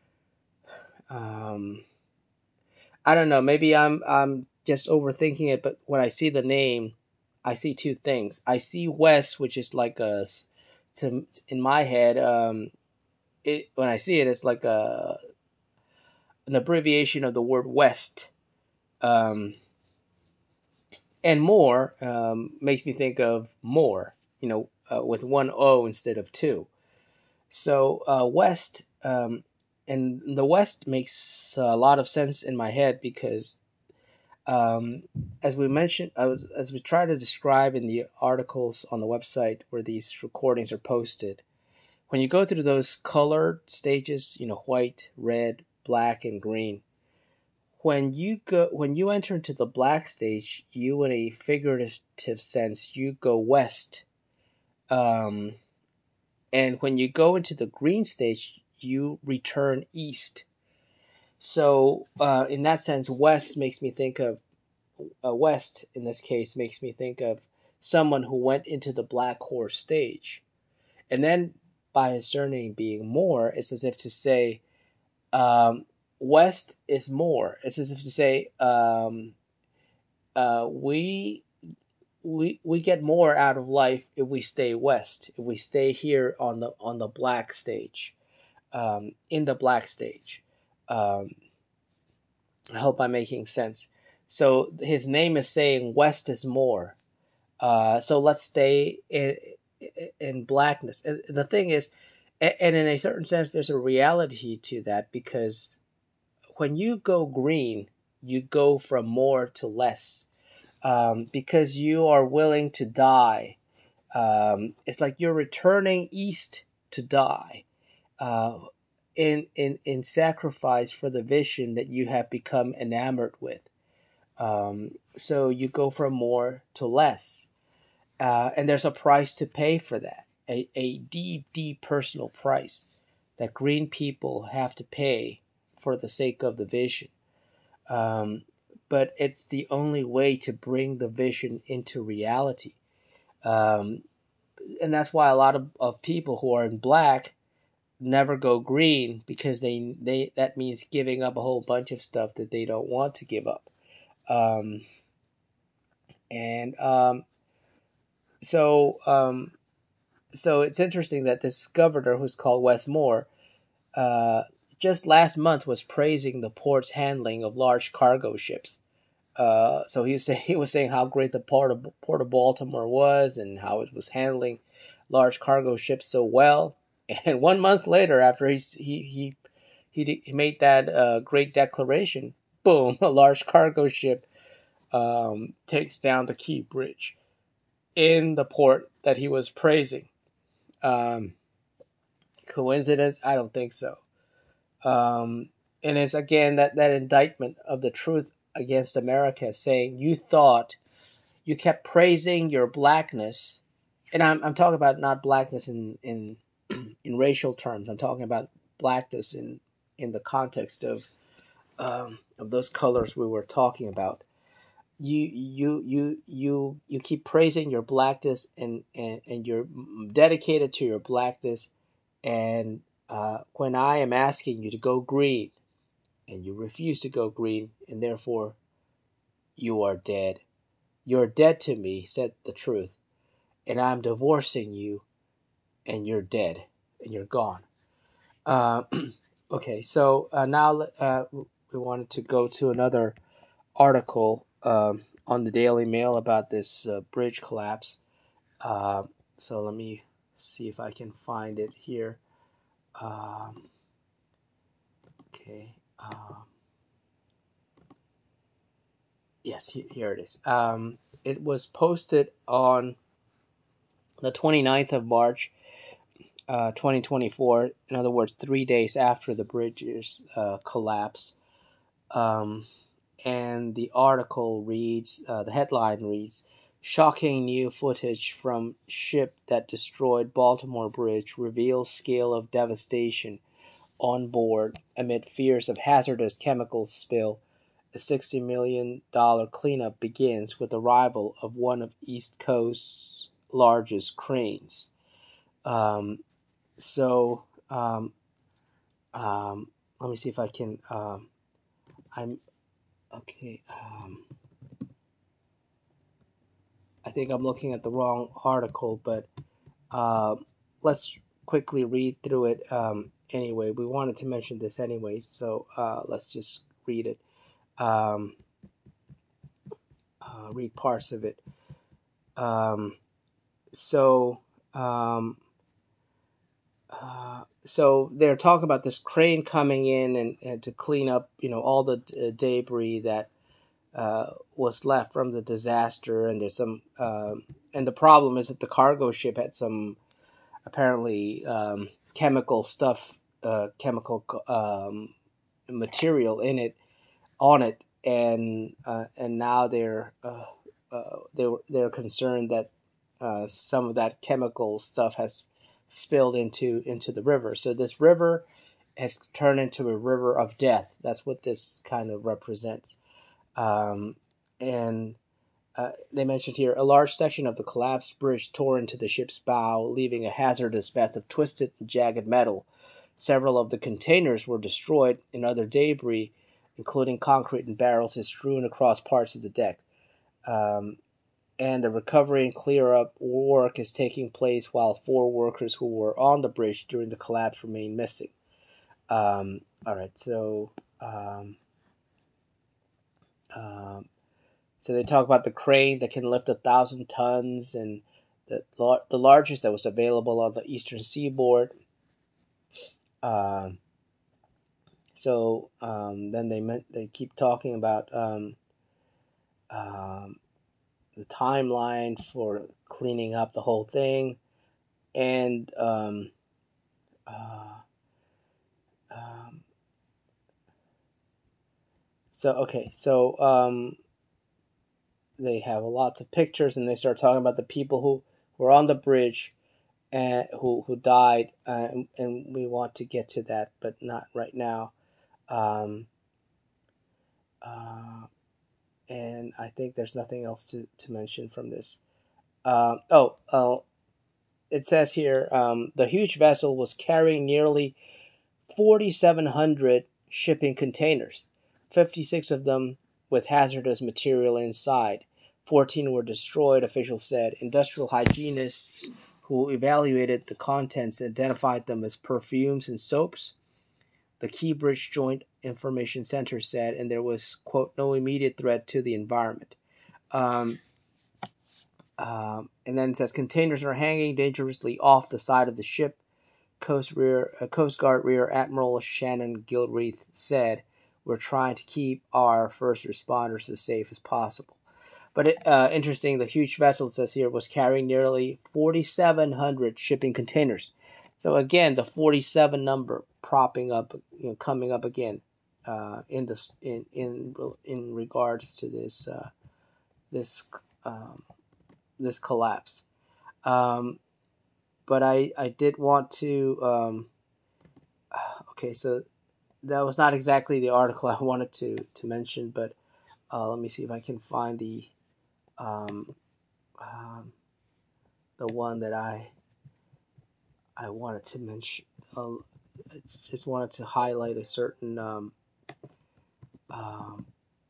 um, I don't know. Maybe I'm I'm just overthinking it, but when I see the name, I see two things. I see Wes, which is like a, to in my head, um, it when I see it, it's like a an abbreviation of the word West. Um, and More um, makes me think of more, you know, uh, with one O instead of two. So uh, West, um, and the West makes a lot of sense in my head because, um, as we mentioned, as, as we try to describe in the articles on the website where these recordings are posted, when you go through those colored stages, you know, white, red, black, and green, when you go when you enter into the black stage, you, in a figurative sense, you go west. Um, and when you go into the green stage, you return east. So, uh, in that sense, west makes me think of uh, west. In this case, makes me think of someone who went into the black horse stage, and then by his surname being Moore, it's as if to say, um, West is more. It's as if to say, um, uh, we we we get more out of life if we stay west, if we stay here on the on the black stage, um, in the black stage. Um, I hope I'm making sense. So his name is saying West is more. Uh, so let's stay in in blackness. And the thing is, and in a certain sense, there's a reality to that, because when you go green, you go from more to less, um, because you are willing to die. Um, it's like you're returning east to die. uh, in in in sacrifice for the vision that you have become enamored with. Um, so you go from more to less, uh, and there's a price to pay for that. A, a deep, deep personal price that green people have to pay for the sake of the vision. Um, but it's the only way to bring the vision into reality. Um, and that's why a lot of, of people who are in black never go green, because they they that means giving up a whole bunch of stuff that they don't want to give up. Um, and um, so um, so it's interesting that this governor, who's called Wes Moore, uh, just last month was praising the port's handling of large cargo ships. Uh, so he was saying, he was saying how great the port of, port of Baltimore was, and how it was handling large cargo ships so well. And one month later, after he he he he made that uh, great declaration, boom, a large cargo ship um, takes down the Key Bridge in the port that he was praising. Um, coincidence? I don't think so. Um, and it's again that, that indictment of the truth against America, saying you thought, you kept praising your blackness, and I'm I'm talking about not blackness in in in racial terms. I'm talking about blackness in in the context of um, of those colors we were talking about. You you you you you keep praising your blackness, and and, and you're dedicated to your blackness, and uh, when I am asking you to go green, and you refuse to go green, and therefore you are dead. You're dead to me, said the truth, and I'm divorcing you, and you're dead, and you're gone. Uh, okay, so uh, now uh, we wanted to go to another article um, on the Daily Mail about this uh, bridge collapse. Uh, so let me see if I can find it here. Um, okay. Um, yes, here it is. Um, it was posted on the twenty-ninth of March, uh, twenty twenty-four. In other words, three days after the bridge's uh, collapse. Um, and the article reads, uh, the headline reads, "Shocking new footage from ship that destroyed Baltimore Bridge reveals scale of devastation on board amid fears of hazardous chemicals spill. A sixty million dollars cleanup begins with arrival of one of East Coast's largest cranes." Um, so, um, um, let me see if I can. Um, I'm okay. Um, I think I'm looking at the wrong article, but uh, let's quickly read through it. Um, anyway, we wanted to mention this anyway, so uh, let's just read it. Um, uh, read parts of it. Um, so, um, uh, so they're talking about this crane coming in and, and to clean up, you know, all the d- debris that uh, was left from the disaster. And there's some, um, and the problem is that the cargo ship had some apparently um, chemical stuff, uh, chemical um, material in it, on it, and uh, and now they're uh, uh, they were they're concerned that uh, some of that chemical stuff has spilled into into the river. So this river has turned into a river of death. That's what this kind of represents. Um, and uh, they mentioned here a large section of the collapsed bridge tore into the ship's bow, leaving a hazardous mess of twisted and jagged metal. Several of the containers were destroyed, and other debris, including concrete and barrels, is strewn across parts of the deck. Um, and the recovery and clear up work is taking place while four workers who were on the bridge during the collapse remain missing. Um, all right, so um, um, so they talk about the crane that can lift a thousand tons, and the the largest that was available on the eastern seaboard. Um, so um, then they meant they keep talking about um, um, the timeline for cleaning up the whole thing, and um, uh, Um, so okay, so um, they have lots of pictures, and they start talking about the people who were on the bridge and who who died, uh, and, and we want to get to that, but not right now. Um, uh, and I think there's nothing else to, to mention from this. Uh, oh, oh, it says here um, the huge vessel was carrying nearly forty-seven hundred shipping containers, fifty-six of them with hazardous material inside. fourteen were destroyed, officials said. Industrial hygienists who evaluated the contents identified them as perfumes and soaps. The Keybridge Joint Information Center said, and there was, quote, no immediate threat to the environment. Um, um, and then it says containers are hanging dangerously off the side of the ship. Coast, Rear, uh, Coast Guard Rear Admiral Shannon Gilreath said, we're trying to keep our first responders as safe as possible. But it, uh, interesting, the huge vessel, it says here, was carrying nearly forty-seven hundred shipping containers. So again, the forty-seven number propping up, you know, coming up again uh, in this in in in regards to this uh, this um, this collapse. Um, but I I did want to um, okay, so that was not exactly the article I wanted to to mention, but uh, let me see if I can find the um, um, the one that I I wanted to mention. Uh, I just wanted to highlight a certain. Um, um,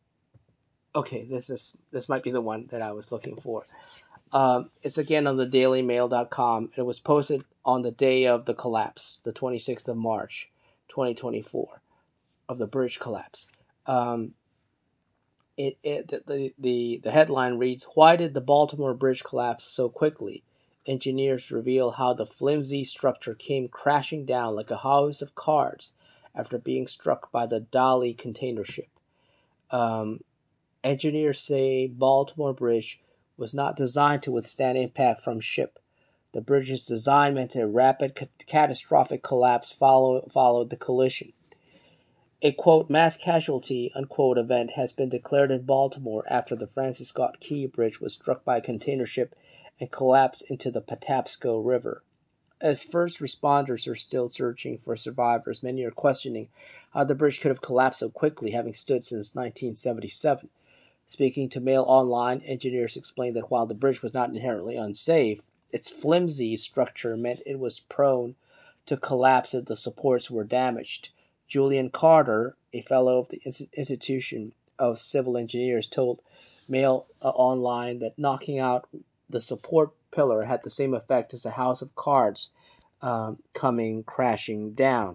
okay, this is this might be the one that I was looking for. Um, it's again on the daily mail dot com. It was posted on the day of the collapse, the twenty-sixth of March, twenty twenty-four, of the bridge collapse. Um, it, it the, the the headline reads, "Why did the Baltimore Bridge collapse so quickly? Engineers reveal how the flimsy structure came crashing down like a house of cards after being struck by the Dali container ship." Um, engineers say Baltimore Bridge was not designed to withstand impact from ship. The bridge's design meant a rapid, ca- catastrophic collapse follow, followed the collision. A, quote, mass casualty, unquote, event has been declared in Baltimore after the Francis Scott Key Bridge was struck by a container ship and collapsed into the Patapsco River. As first responders are still searching for survivors, many are questioning how the bridge could have collapsed so quickly, having stood since nineteen seventy-seven. Speaking to Mail Online, engineers explained that while the bridge was not inherently unsafe, its flimsy structure meant it was prone to collapse if the supports were damaged. Julian Carter, a fellow of the Institution of Civil Engineers, told Mail uh, Online that knocking out the support pillar had the same effect as a house of cards um, coming crashing down.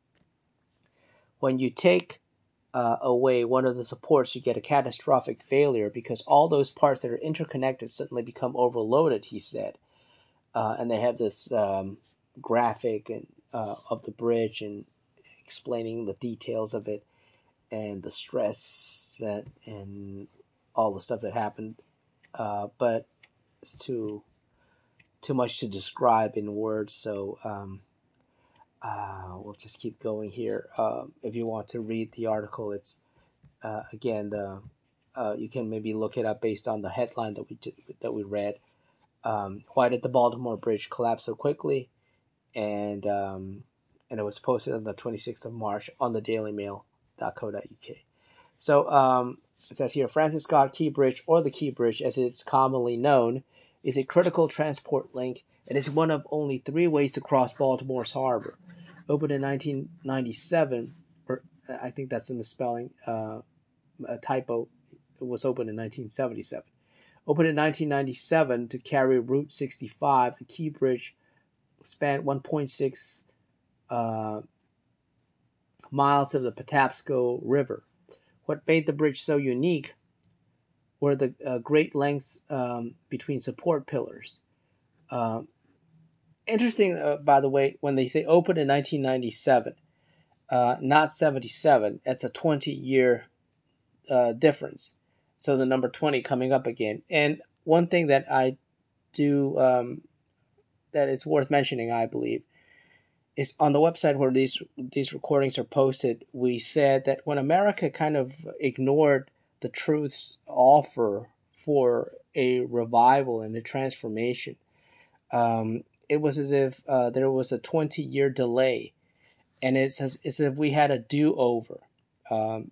When you take uh, away one of the supports, you get a catastrophic failure because all those parts that are interconnected suddenly become overloaded, he said. Uh, and they have this um, graphic and, uh, of the bridge and explaining the details of it and the stress and, and all the stuff that happened. Uh, but it's too too much to describe in words, so um, uh, we'll just keep going here. Uh, if you want to read the article, it's uh, again the uh, you can maybe look it up based on the headline that we that we read. Um, why did the Baltimore Bridge collapse so quickly? And um, and it was posted on the twenty-sixth of March on the daily mail dot co dot u k. So um, it says here, Francis Scott Key Bridge, or the Key Bridge as it's commonly known, is a critical transport link and is one of only three ways to cross Baltimore's harbor. Opened in nineteen ninety-seven, or I think that's a misspelling, uh, a typo. It was opened in nineteen seventy-seven. Opened in nineteen ninety-seven to carry Route sixty-five, the Key Bridge spanned one point six uh, miles of the Patapsco River. What made the bridge so unique were the uh, great lengths um, between support pillars. Um, interesting, uh, by the way, when they say opened in nineteen ninety-seven, uh, not seventy-seven, that's a twenty-year uh, difference. So the number twenty coming up again. And one thing that I do um, that is worth mentioning, I believe, is on the website where these these recordings are posted. We said that when America kind of ignored the truth's offer for a revival and a transformation, um, it was as if uh, there was a twenty year delay, and it's as, it's as if we had a do over. Um,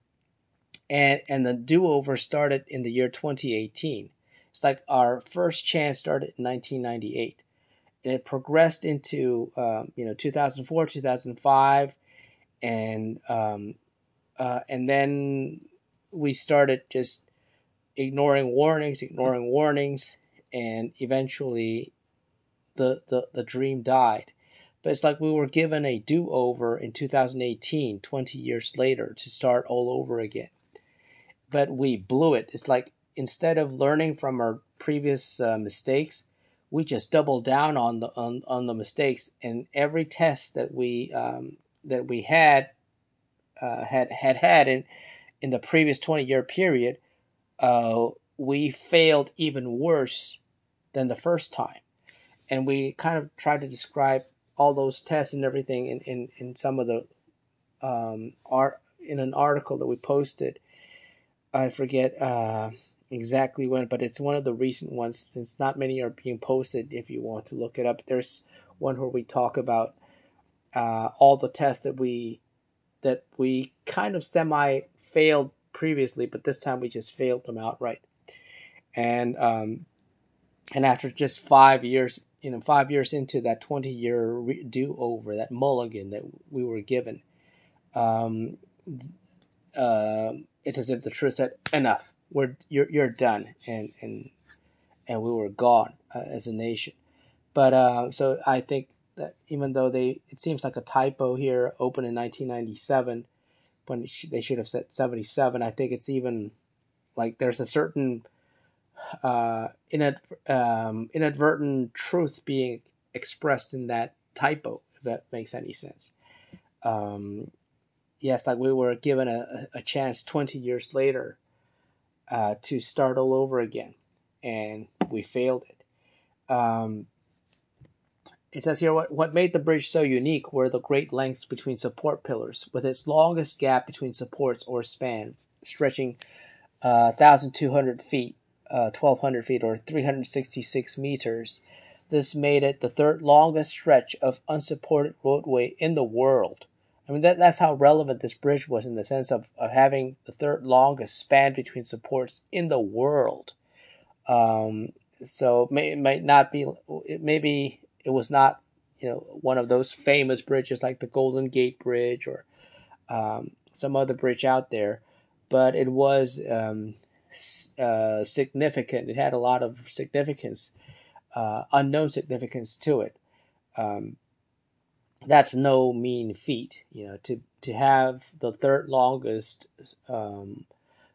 and and the do over started in the year twenty eighteen. It's like our first chance started in nineteen ninety-eight, and it progressed into um, you know two thousand four, two thousand five, and um, uh, and then we started just ignoring warnings, ignoring warnings, and eventually the the, the dream died. But it's like we were given a do over in two thousand eighteen, twenty years later, to start all over again. But we blew it. It's like instead of learning from our previous uh, mistakes, we just doubled down on the on, on the mistakes. And every test that we um, that we had uh, had had had in in the previous twenty year period, uh, we failed even worse than the first time. And we kind of tried to describe all those tests and everything in in, in some of the um, art in an article that we posted. I forget uh, exactly when, but it's one of the recent ones, since not many are being posted if you want to look it up. There's one where we talk about uh, all the tests that we that we kind of semi failed previously, but this time we just failed them outright. And um, and after just five years, you know, five years into that twenty year re- do over, that mulligan that we were given, um, uh, it's as if the truth said, enough. We're you're you're done, and and and we were gone uh, as a nation. But uh, so I think that even though they, it seems like a typo here, opened in nineteen ninety-seven, when they should have said seventy-seven. I think it's even like there's a certain uh, inad, um, inadvertent truth being expressed in that typo, if that makes any sense. Um, yes, like we were given a, a chance twenty years later uh, to start all over again, and we failed it. Um, it says here, what, what made the bridge so unique were the great lengths between support pillars, with its longest gap between supports or span, stretching uh, one thousand two hundred feet, uh, twelve hundred feet, or three hundred sixty-six meters. This made it the third longest stretch of unsupported roadway in the world. I mean, that, that's how relevant this bridge was in the sense of, of having the third longest span between supports in the world. Um, so it, may, it might not be, it maybe it was not, you know, one of those famous bridges like the Golden Gate Bridge or um, some other bridge out there, but it was um, uh, significant. It had a lot of significance, uh, unknown significance to it. Um, that's no mean feat, you know, to to have the third longest um,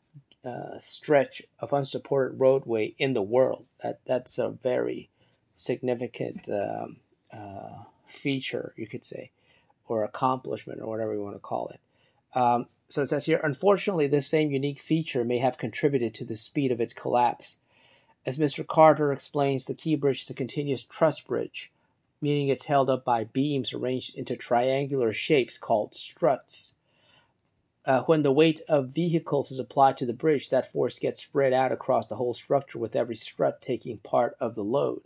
uh, stretch of unsupported roadway in the world. That that's a very significant um, uh, feature, you could say, or accomplishment, or whatever you want to call it. Um, so it says here, unfortunately, this same unique feature may have contributed to the speed of its collapse. As Mister Carter explains, the Key Bridge is a continuous truss bridge, meaning it's held up by beams arranged into triangular shapes called struts. Uh, when the weight of vehicles is applied to the bridge, that force gets spread out across the whole structure, with every strut taking part of the load.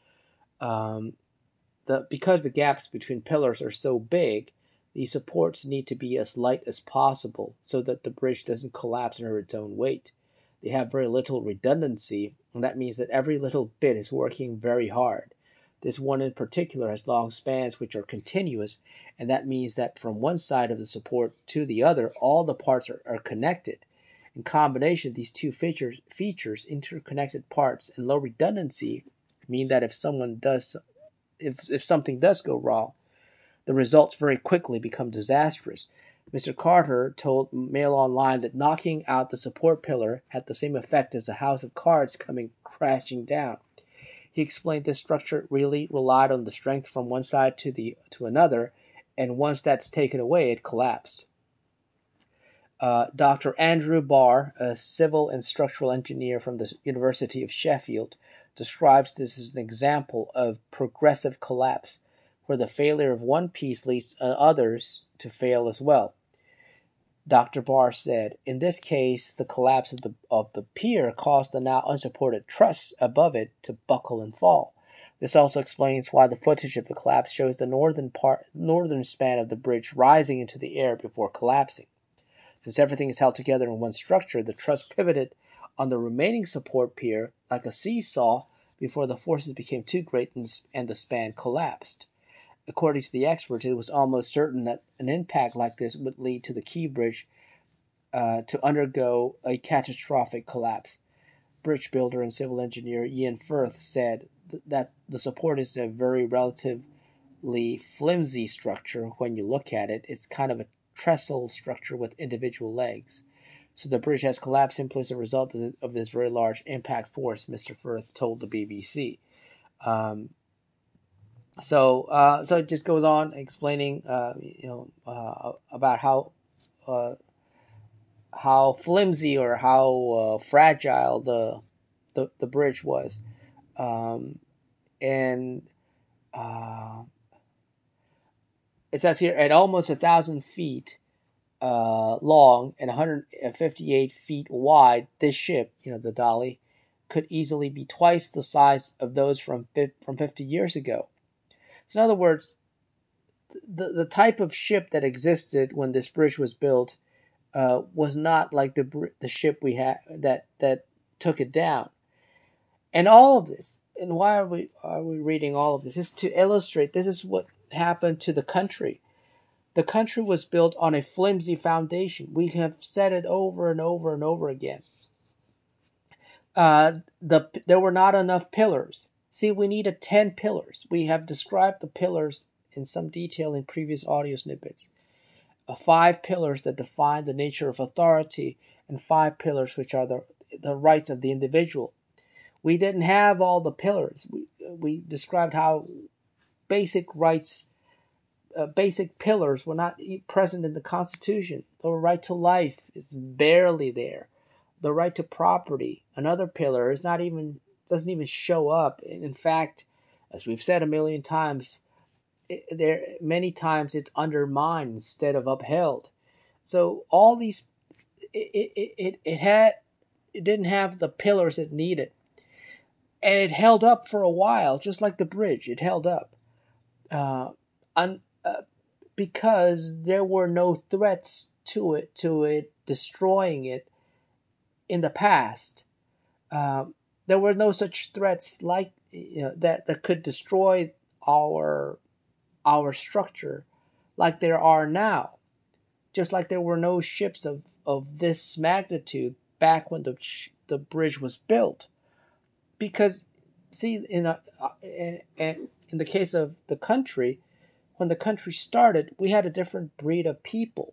Um, the, because the gaps between pillars are so big, these supports need to be as light as possible so that the bridge doesn't collapse under its own weight. They have very little redundancy, and that means that every little bit is working very hard. This one in particular has long spans which are continuous, and that means that from one side of the support to the other, all the parts are, are connected. In combination, these two features, features, interconnected parts and low redundancy, mean that if someone does, if if something does go wrong, the results very quickly become disastrous. Mister Carter told Mail Online that knocking out the support pillar had the same effect as a house of cards coming crashing down. He explained this structure really relied on the strength from one side to the to another, and once that's taken away, it collapsed. Uh, Doctor Andrew Barr, a civil and structural engineer from the University of Sheffield, describes this as an example of progressive collapse, where the failure of one piece leads uh, others to fail as well. Doctor Barr said, in this case, the collapse of the, of the pier caused the now unsupported truss above it to buckle and fall. This also explains why the footage of the collapse shows the northern part, northern span of the bridge rising into the air before collapsing. Since everything is held together in one structure, the truss pivoted on the remaining support pier like a seesaw before the forces became too great and the span collapsed. According to the experts, it was almost certain that an impact like this would lead to the Key Bridge uh, to undergo a catastrophic collapse. Bridge builder and civil engineer Ian Firth said that the support is a very relatively flimsy structure when you look at it. It's kind of a trestle structure with individual legs. So the bridge has collapsed simply as a result of, the, of this very large impact force, Mister Firth told the B B C. Um, so, uh, so it just goes on explaining, uh, you know, uh, about how uh, how flimsy or how uh, fragile the, the the bridge was, um, and uh, it says here at almost a thousand feet uh, long and one hundred fifty-eight feet wide, this ship, you know, the Dali, could easily be twice the size of those from from fifty years ago. So, in other words, the the type of ship that existed when this bridge was built uh, was not like the the ship we had that that took it down. And all of this, and why are we are we reading all of this? Is to illustrate this is what happened to the country. The country was built on a flimsy foundation. We have said it over and over and over again. Uh, the there were not enough pillars. See, we needed ten pillars. We have described the pillars in some detail in previous audio snippets. Uh, five pillars that define the nature of authority, and five pillars which are the the rights of the individual. We didn't have all the pillars. We we described how basic rights. Uh, basic pillars were not present in the Constitution. The right to life is barely there. The right to property, another pillar, is not even doesn't even show up. In fact, as we've said a million times, it, there many times it's undermined instead of upheld. So all these, it it it, it had it didn't have the pillars it needed, and it held up for a while, just like the bridge. It held up. Uh, un, Uh, because there were no threats to it, to it destroying it in the past. Um, there were no such threats like you know that, that could destroy our our structure like there are now. Just like there were no ships of, of this magnitude back when the the bridge was built. Because see, in a, in, in the case of the country, when the country started, we had a different breed of people.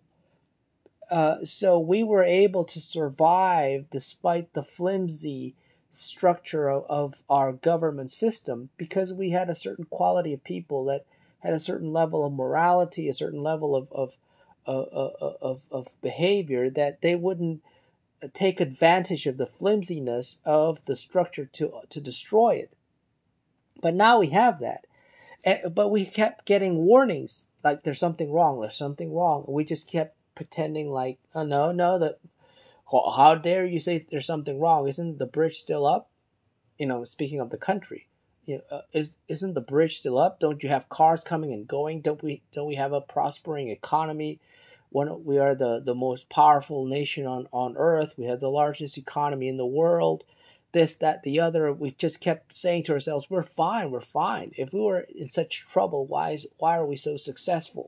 Uh, so we were able to survive despite the flimsy structure of, of our government system because we had a certain quality of people that had a certain level of morality, a certain level of of of, of, of behavior that they wouldn't take advantage of the flimsiness of the structure to to destroy it. But now we have that. And, but we kept getting warnings like there's something wrong, there's something wrong. We just kept pretending like, oh no, no, that how dare you say there's something wrong? Isn't the bridge still up? You know, speaking of the country, you know, uh, is isn't the bridge still up? Don't you have cars coming and going? Don't we don't we have a prospering economy? One, we are the, the most powerful nation on, on earth. We have the largest economy in the world. This, that, the other. We just kept saying to ourselves, we're fine, we're fine. If we were in such trouble, why is, why are we so successful?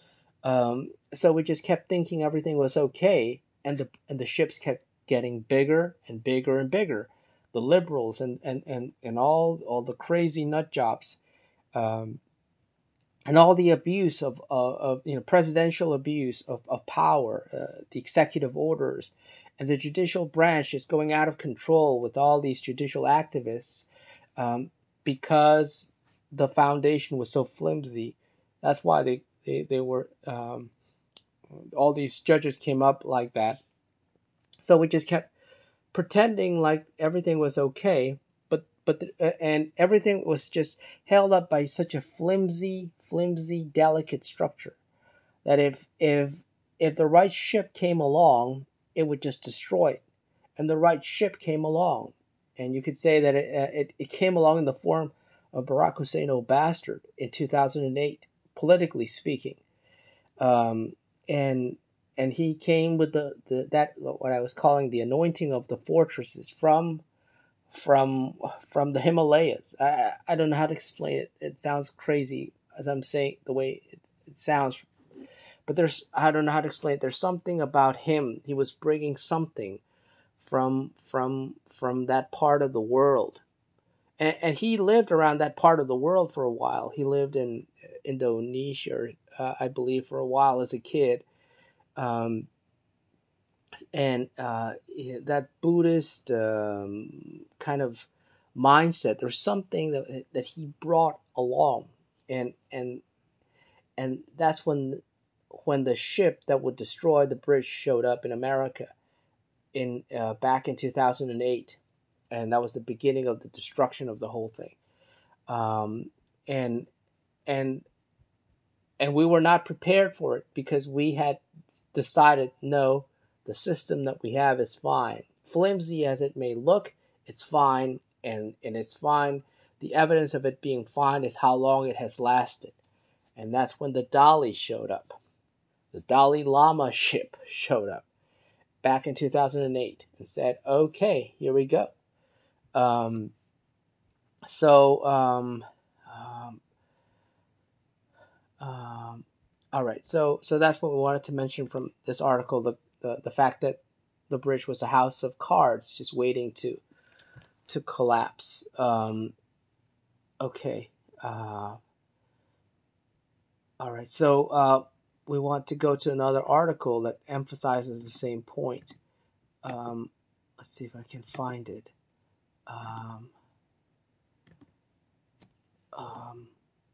Um, so we just kept thinking everything was okay, and the and the ships kept getting bigger and bigger and bigger. The liberals and, and, and, and all all the crazy nut jobs, um, and all the abuse of, of, of you know presidential abuse of, of power, uh, the executive orders, and the judicial branch is going out of control with all these judicial activists um, because the foundation was so flimsy. That's why they they, they were um, all these judges came up like that. So we just kept pretending like everything was okay, but but the, uh, and everything was just held up by such a flimsy, flimsy, delicate structure that if if if the right ship came along, it would just destroy it. And the right ship came along, and you could say that it uh, it, it came along in the form of Barack Hussein O'Bastard in two thousand eight, politically speaking, um, and and he came with the, the that what I was calling the anointing of the fortresses from from from the Himalayas. I I don't know how to explain it. It sounds crazy as I'm saying the way it, it sounds, but there's I don't know how to explain it. There's something about him. He was bringing something from from from that part of the world, and and he lived around that part of the world for a while. He lived in Indonesia, uh, I believe, for a while as a kid. Um, and uh, that Buddhist um, kind of mindset. There's something that that he brought along, and and and that's when when the ship that would destroy the British showed up in America in uh, back in two thousand eight, and that was the beginning of the destruction of the whole thing. Um, and and and we were not prepared for it because we had decided no, the system that we have is fine, flimsy as it may look, it's fine, and and it's fine. The evidence of it being fine is how long it has lasted, and that's when the Dali showed up. The Dalai Lama ship showed up back in two thousand eight and said, "Okay, here we go." Um, so um, um, Um, all right, so so that's what we wanted to mention from this article: the, the the fact that the bridge was a house of cards, just waiting to to collapse. Um, okay, uh, all right. So uh, we want to go to another article that emphasizes the same point. Um, let's see if I can find it. Um, um,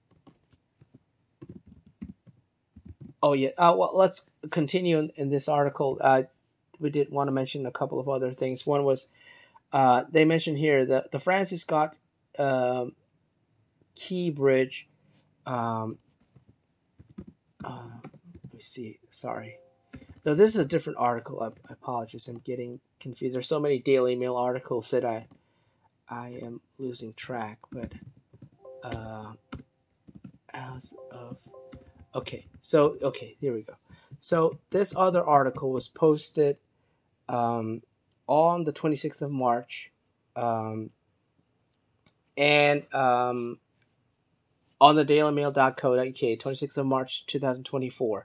oh yeah. Uh, well, let's continue in, in this article. Uh, we did want to mention a couple of other things. One was Uh, they mentioned here that the Francis Scott um, Key Bridge. Um, uh, let me see. Sorry. No, this is a different article. I, I apologize. I'm getting confused. There's so many Daily Mail articles that I I am losing track. But uh, as of okay, so okay, here we go. So this other article was posted um, on the twenty-sixth of March, um, and um, on the daily mail dot co dot uk, twenty-sixth of March twenty twenty-four.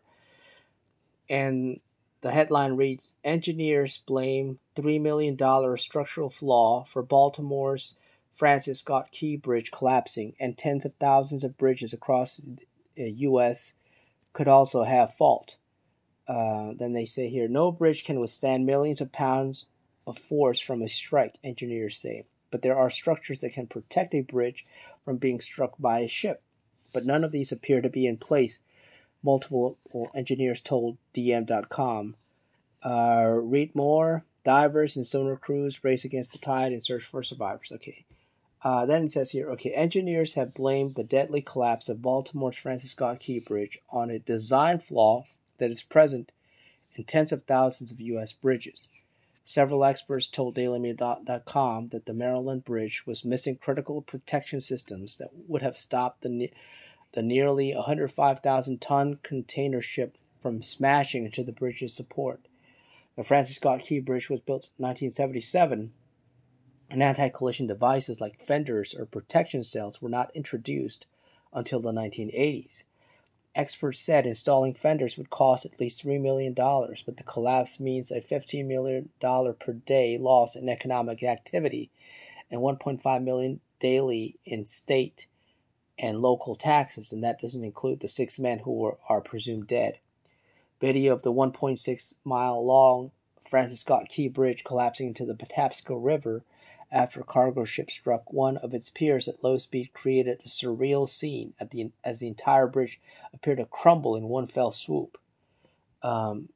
And the headline reads, Engineers blame three million dollars structural flaw for Baltimore's Francis Scott Key Bridge collapsing, and tens of thousands of bridges across the U S could also have fault. Uh, then they say here, no bridge can withstand millions of pounds of force from a strike, engineers say. But there are structures that can protect a bridge from being struck by a ship. But none of these appear to be in place, multiple engineers told D M dot com. Uh, read more. Divers and sonar crews race against the tide in search for survivors. Okay. Uh, then it says here, okay, engineers have blamed the deadly collapse of Baltimore's Francis Scott Key Bridge on a design flaw that is present in tens of thousands of U S bridges. Several experts told Daily Mail dot com that the Maryland Bridge was missing critical protection systems that would have stopped the ne- the nearly one hundred five thousand ton container ship from smashing into the bridge's support. The Francis Scott Key Bridge was built in nineteen seventy-seven, and anti-collision devices like fenders or protection cells were not introduced until the nineteen eighties. Experts said installing fenders would cost at least three million dollars, but the collapse means a fifteen million dollars per day loss in economic activity and one point five million dollars daily in state and local taxes, and that doesn't include the six men who were, are presumed dead. Video of the one point six mile long Francis Scott Key Bridge collapsing into the Patapsco River after a cargo ship struck one of its piers at low speed created a surreal scene at the, as the entire bridge appeared to crumble in one fell swoop. Um,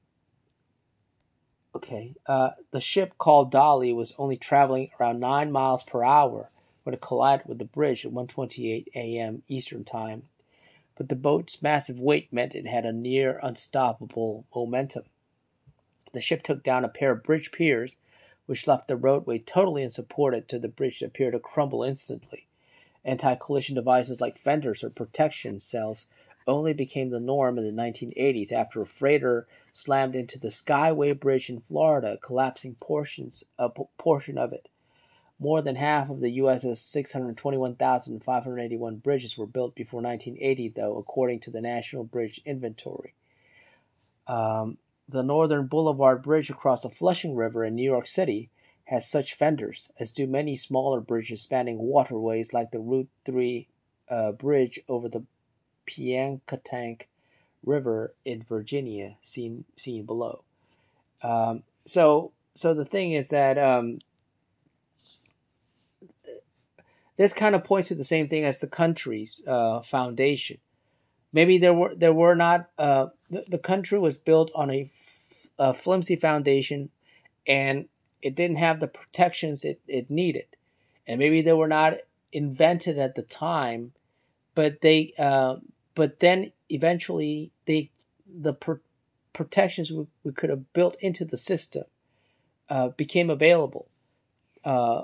okay, uh, the ship called Dolly was only traveling around nine miles per hour when it collided with the bridge at one twenty-eight a m Eastern Time, but the boat's massive weight meant it had a near unstoppable momentum. The ship took down a pair of bridge piers, which left the roadway totally unsupported till the bridge appeared to crumble instantly. Anti-collision devices like fenders or protection cells only became the norm in the nineteen eighties after a freighter slammed into the Skyway Bridge in Florida, collapsing portions a portion of it. More than half of the U S's six hundred twenty-one thousand five hundred eighty-one bridges were built before nineteen eighty, though, according to the National Bridge Inventory. Um, the Northern Boulevard Bridge across the Flushing River in New York City has such fenders, as do many smaller bridges spanning waterways like the Route three uh, bridge over the Piankatank River in Virginia, seen seen below. Um, so, so the thing is that um, this kind of points to the same thing as the country's uh, foundation. Maybe there were there were not uh, the, the country was built on a, f- a flimsy foundation, and it didn't have the protections it, it needed, and maybe they were not invented at the time, but they uh, but then eventually they the pr- protections we, we could have built into the system uh, became available. Uh,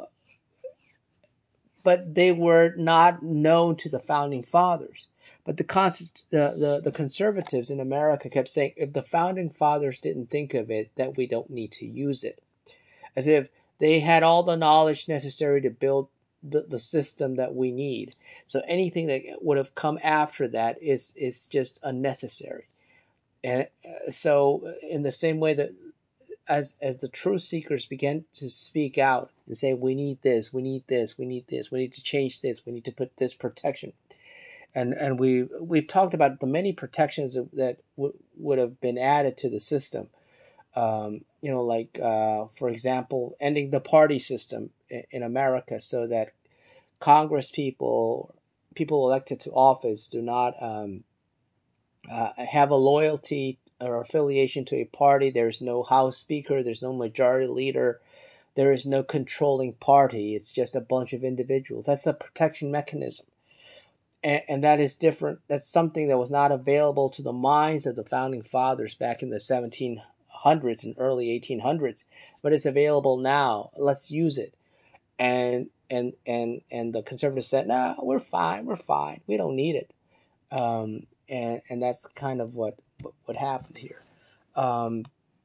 but they were not known to the founding fathers. But the, the, the, the conservatives in America kept saying, if the founding fathers didn't think of it, then we don't need to use it. As if they had all the knowledge necessary to build the, the system that we need. So anything that would have come after that is, is just unnecessary. And so in the same way that as as the truth seekers began to speak out and say, we need this, we need this, we need this, we need to change this, we need to put this protection. And and we, we've talked about the many protections that w- would have been added to the system. Um, you know, like, uh, for example, ending the party system in, in America so that Congress people, people elected to office do not um, uh, have a loyalty or affiliation to a party. There's no House Speaker. There's no majority leader. There is no controlling party. It's just a bunch of individuals. That's the protection mechanism. And, and that is different. That's something that was not available to the minds of the founding fathers back in the seventeen hundreds and early eighteen hundreds, but it's available now. Let's use it. And and and and the conservatives said, "No, nah, we're fine. We're fine. We don't need it." Um, and and that's kind of what what happened here. Um,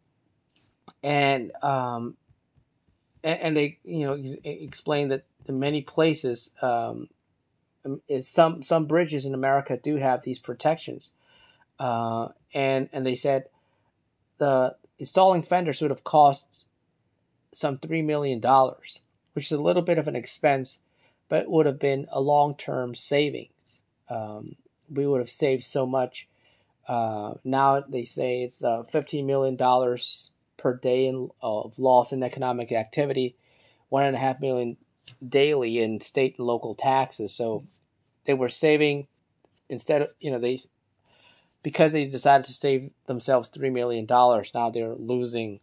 and um, and, and they you know ex- explain that in many places, um, is some some bridges in America do have these protections, uh, and and they said the installing fenders would have cost some three million dollars, which is a little bit of an expense, but would have been a long term savings. Um, we would have saved so much. Uh, now they say it's uh, fifteen million dollars per day in, of loss in economic activity, one and a half million daily in state and local taxes. So they were saving instead of, you know, they, because they decided to save themselves three million dollars, now they're losing,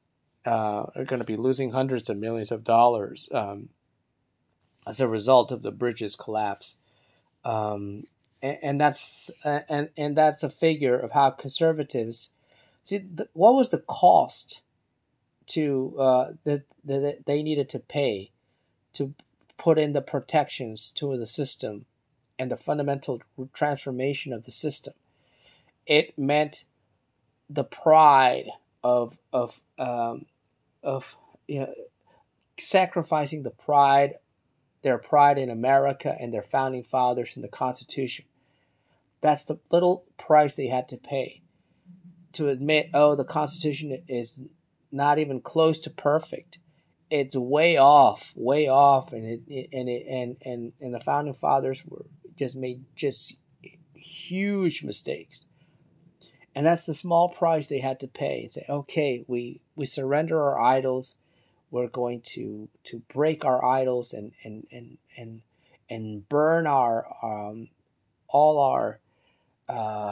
uh, they're going to be losing hundreds of millions of dollars um, as a result of the bridge's collapse. Um, and, and that's and and that's a figure of how conservatives see the, what was the cost to uh, that that they needed to pay to put in the protections to the system and the fundamental transformation of the system. It meant the pride of of um, of you know, sacrificing the pride, their pride in America and their founding fathers and the Constitution. That's the little price they had to pay to admit, oh, the Constitution is not even close to perfect. It's way off, way off, and it and it and and and the founding fathers were just made just huge mistakes. And that's the small price they had to pay and say, okay, we, we surrender our idols. We're going to to break our idols and and and and, and burn our um, all our uh,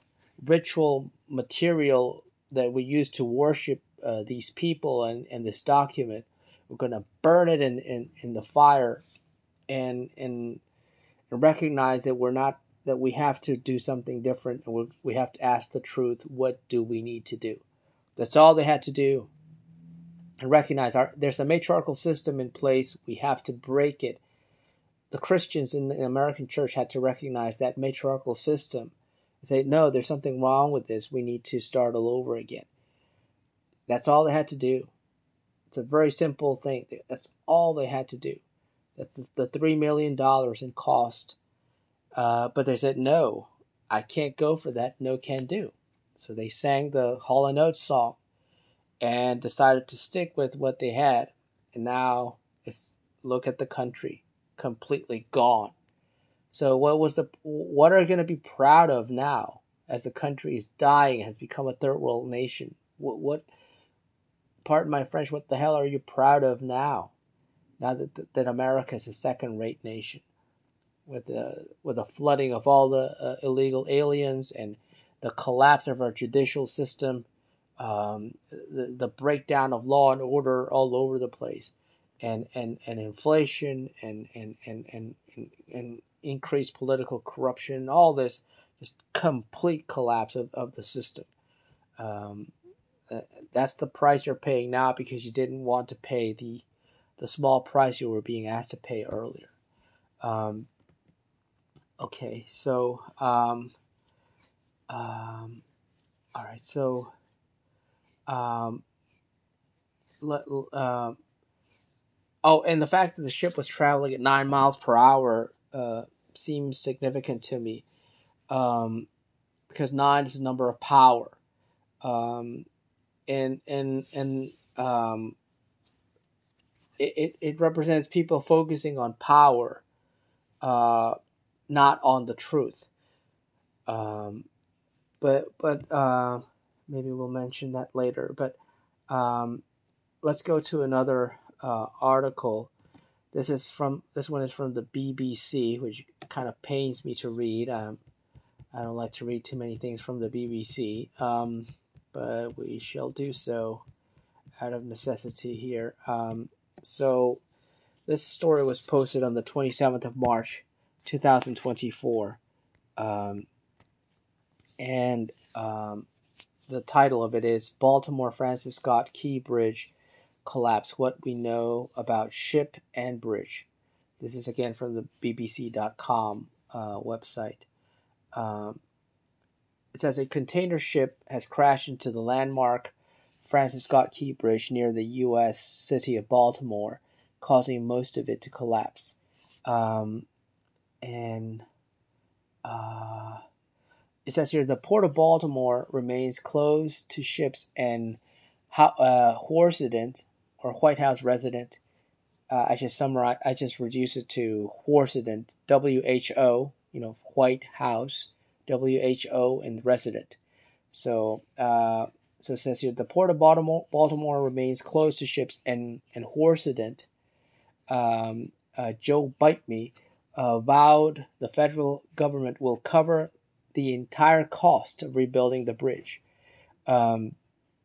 ritual material that we use to worship uh, these people and, and this document. We're going to burn it in, in, in the fire, and and recognize that we're not that we have to do something different, and we we have to ask the truth. What do we need to do? That's all they had to do, and recognize our there's a matriarchal system in place. We have to break it. The Christians in the American church had to recognize that matriarchal system and say, no, there's something wrong with this. We need to start all over again. That's all they had to do. It's a very simple thing. That's all they had to do. That's the, the three million dollars in cost. Uh, but they said, no, I can't go for that. No can do. So they sang the Hall and Oates song and decided to stick with what they had. And now it's look at the country, completely gone. So what was the what are you going to be proud of now as the country is dying, has become a third world nation? What, what pardon my French, what the hell are you proud of now? Now that that America is a second rate nation, with the with the flooding of all the uh, illegal aliens and the collapse of our judicial system, um, the the breakdown of law and order all over the place, and and, and inflation and and, and, and, and and increased political corruption, all this just complete collapse of, of the system. Um, uh, that's the price you're paying now because you didn't want to pay the the small price you were being asked to pay earlier. Um, okay, so um, um, all right, so um, let, uh, oh, and the fact that the ship was traveling at nine miles per hour uh, seems significant to me, um, because nine is the number of power, um, and and and um, it, it it represents people focusing on power, uh, not on the truth. Um, but but uh, maybe we'll mention that later. But um, let's go to another uh, article. This is from this one is from the B B C, which kind of pains me to read. Um, I don't like to read too many things from the B B C, um, but we shall do so out of necessity here. Um, so this story was posted on the twenty-seventh of March, two thousand twenty-four, um, and um, the title of it is Baltimore Francis Scott Key Bridge Collapse, What We Know About Ship and Bridge. This is again from the B B C dot com uh, website. Um, it says a container ship has crashed into the landmark Francis Scott Key Bridge near the U S city of Baltimore, causing most of it to collapse. Um, and uh, it says here the Port of Baltimore remains closed to ships and uh, resident or White House resident. Uh, I just summarize. I just reduce it to resident. W H O. You know, White House. W H O and resident. So, uh, so it says here the Port of Baltimore, Baltimore remains closed to ships and and resident. Um, uh, Joe Biden uh, vowed the federal government will cover the entire cost of rebuilding the bridge. Um,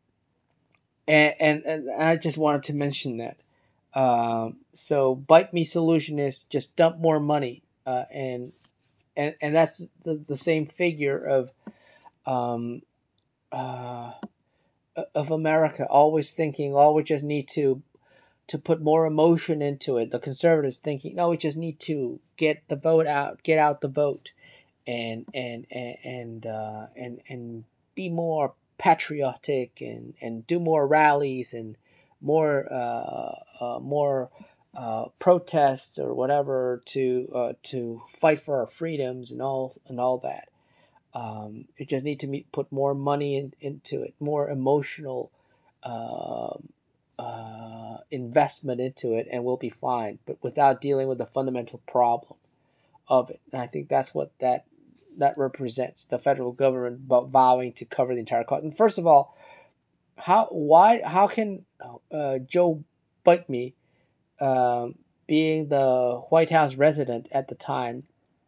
and, and, and I just wanted to mention that. Um, so Bite Me solution is just dump more money. Uh, and, and, and that's the, the same figure of, um, uh, of America, always thinking, oh, we just need to, to put more emotion into it. The conservatives thinking, no, we just need to get the vote out, get out the vote. And and and and uh, and, and be more patriotic and, and do more rallies and more uh, uh, more uh, protests or whatever to uh, to fight for our freedoms and all and all that. Um, we just need to meet, put more money in, into it, more emotional uh, uh, investment into it, and we'll be fine. But without dealing with the fundamental problem of it, and I think that's what that. that represents the federal government vowing to cover the entire cost. And first of all, how why how can uh, Joe Biden, um, being the White House resident at the time,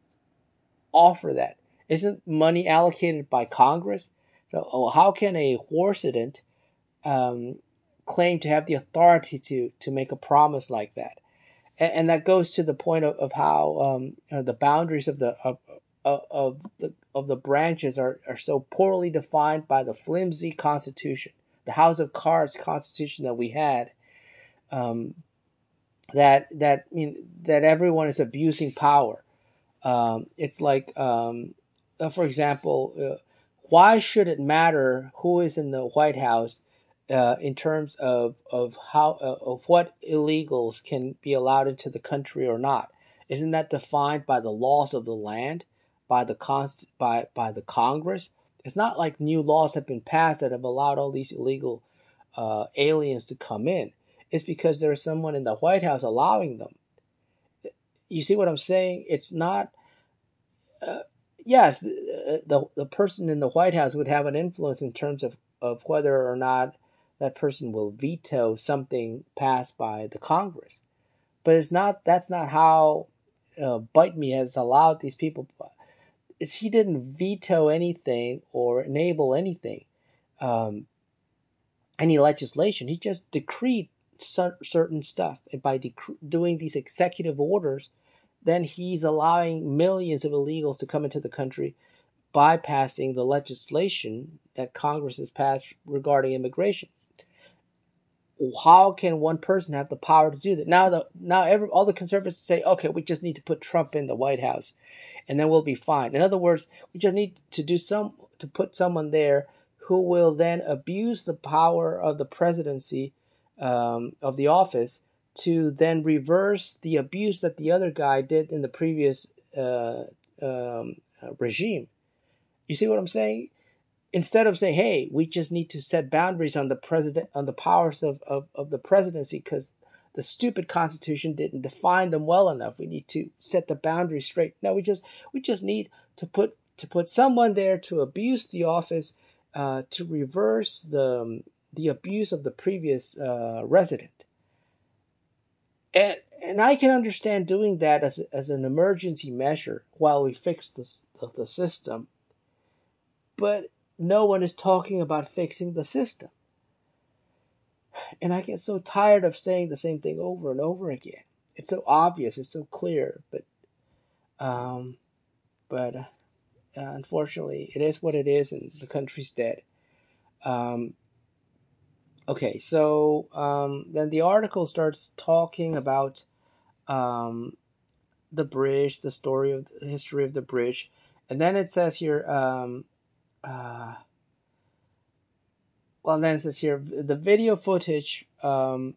offer that? Isn't money allocated by Congress? So oh, how can a resident um, claim to have the authority to to make a promise like that? and, and that goes to the point of, of how um, you know, the boundaries of the of, of, of the of the branches are, are so poorly defined by the flimsy Constitution, the House of Cards Constitution that we had. Um, that that I mean, that everyone is abusing power. Um, it's like, um, uh, for example, uh, why should it matter who is in the White House uh, in terms of of how uh, of what illegals can be allowed into the country or not? Isn't that defined by the laws of the land, by the const by by the Congress? It's not like new laws have been passed that have allowed all these illegal uh, aliens to come in. It's because there's someone in the White House allowing them. You see what I'm saying? It's not. Uh, yes, the, the the person in the White House would have an influence in terms of, of whether or not that person will veto something passed by the Congress. But it's not. That's not how uh, Bite Me has allowed these people. It's, he didn't veto anything or enable anything, um, any legislation. He just decreed cer- certain stuff, and by dec- doing these executive orders, then he's allowing millions of illegals to come into the country, bypassing the legislation that Congress has passed regarding immigration. How can one person have the power to do that? Now, the now every all the conservatives say, okay, we just need to put Trump in the White House, and then we'll be fine. In other words, we just need to do some to put someone there who will then abuse the power of the presidency, um, of the office, to then reverse the abuse that the other guy did in the previous uh, um, uh, regime. You see what I'm saying? Instead of saying, hey, we just need to set boundaries on the president, on the powers of, of, of the presidency, because the stupid Constitution didn't define them well enough. We need to set the boundaries straight. No, we just we just need to put to put someone there to abuse the office, uh, to reverse the um, the abuse of the previous uh, resident. And and I can understand doing that as as an emergency measure while we fix the the, the system, but no one is talking about fixing the system. And I get so tired of saying the same thing over and over again. It's so obvious, it's so clear, but um, but uh, unfortunately, it is what it is, and the country's dead. Um, okay, so um, then the article starts talking about um, the bridge, the story of the history of the bridge, and then it says here. Um, uh, well, then it says here the video footage. Um,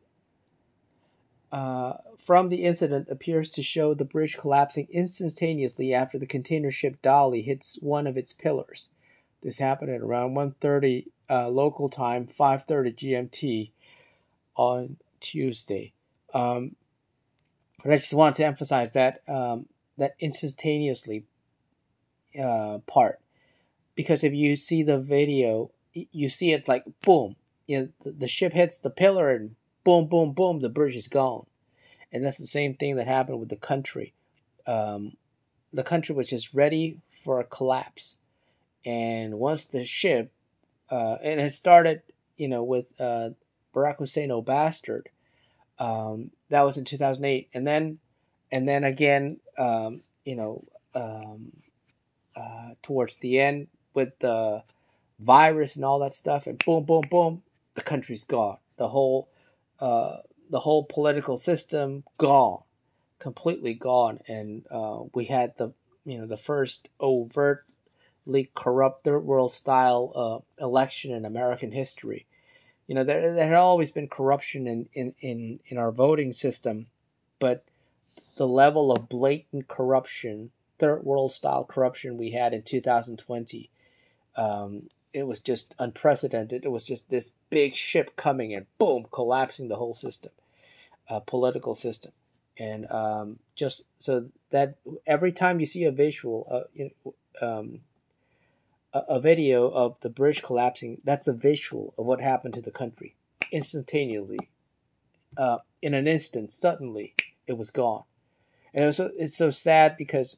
Uh, from the incident appears to show the bridge collapsing instantaneously after the container ship Dolly hits one of its pillars. This happened at around one thirty uh, local time, five thirty G M T on Tuesday. Um, but I just want to emphasize that um, that instantaneously uh, part, because if you see the video, you see it's like boom, you know, the, the ship hits the pillar and boom, boom, boom, the bridge is gone. And that's the same thing that happened with the country. Um, the country was just ready for a collapse. And once the ship, uh, and it started, you know, with uh, Barack Hussein O Bastard. Um, that was in two thousand eight. And then, and then again, um, you know, um, uh, towards the end with the virus and all that stuff, and boom, boom, boom, the country's gone. The whole, uh, the whole political system gone, completely gone, and uh, we had the, you know, the first overtly corrupt third world style uh, election in American history. You know, there, there had always been corruption in, in, in, in our voting system, but the level of blatant corruption, third world style corruption we had in two thousand twenty, um, it was just unprecedented. It was just this big ship coming and boom, collapsing the whole system, uh, political system. And um, just so that every time you see a visual, uh, you know, um, a, a video of the bridge collapsing, that's a visual of what happened to the country. Instantaneously, uh, in an instant, suddenly, it was gone. And it was so, it's so sad because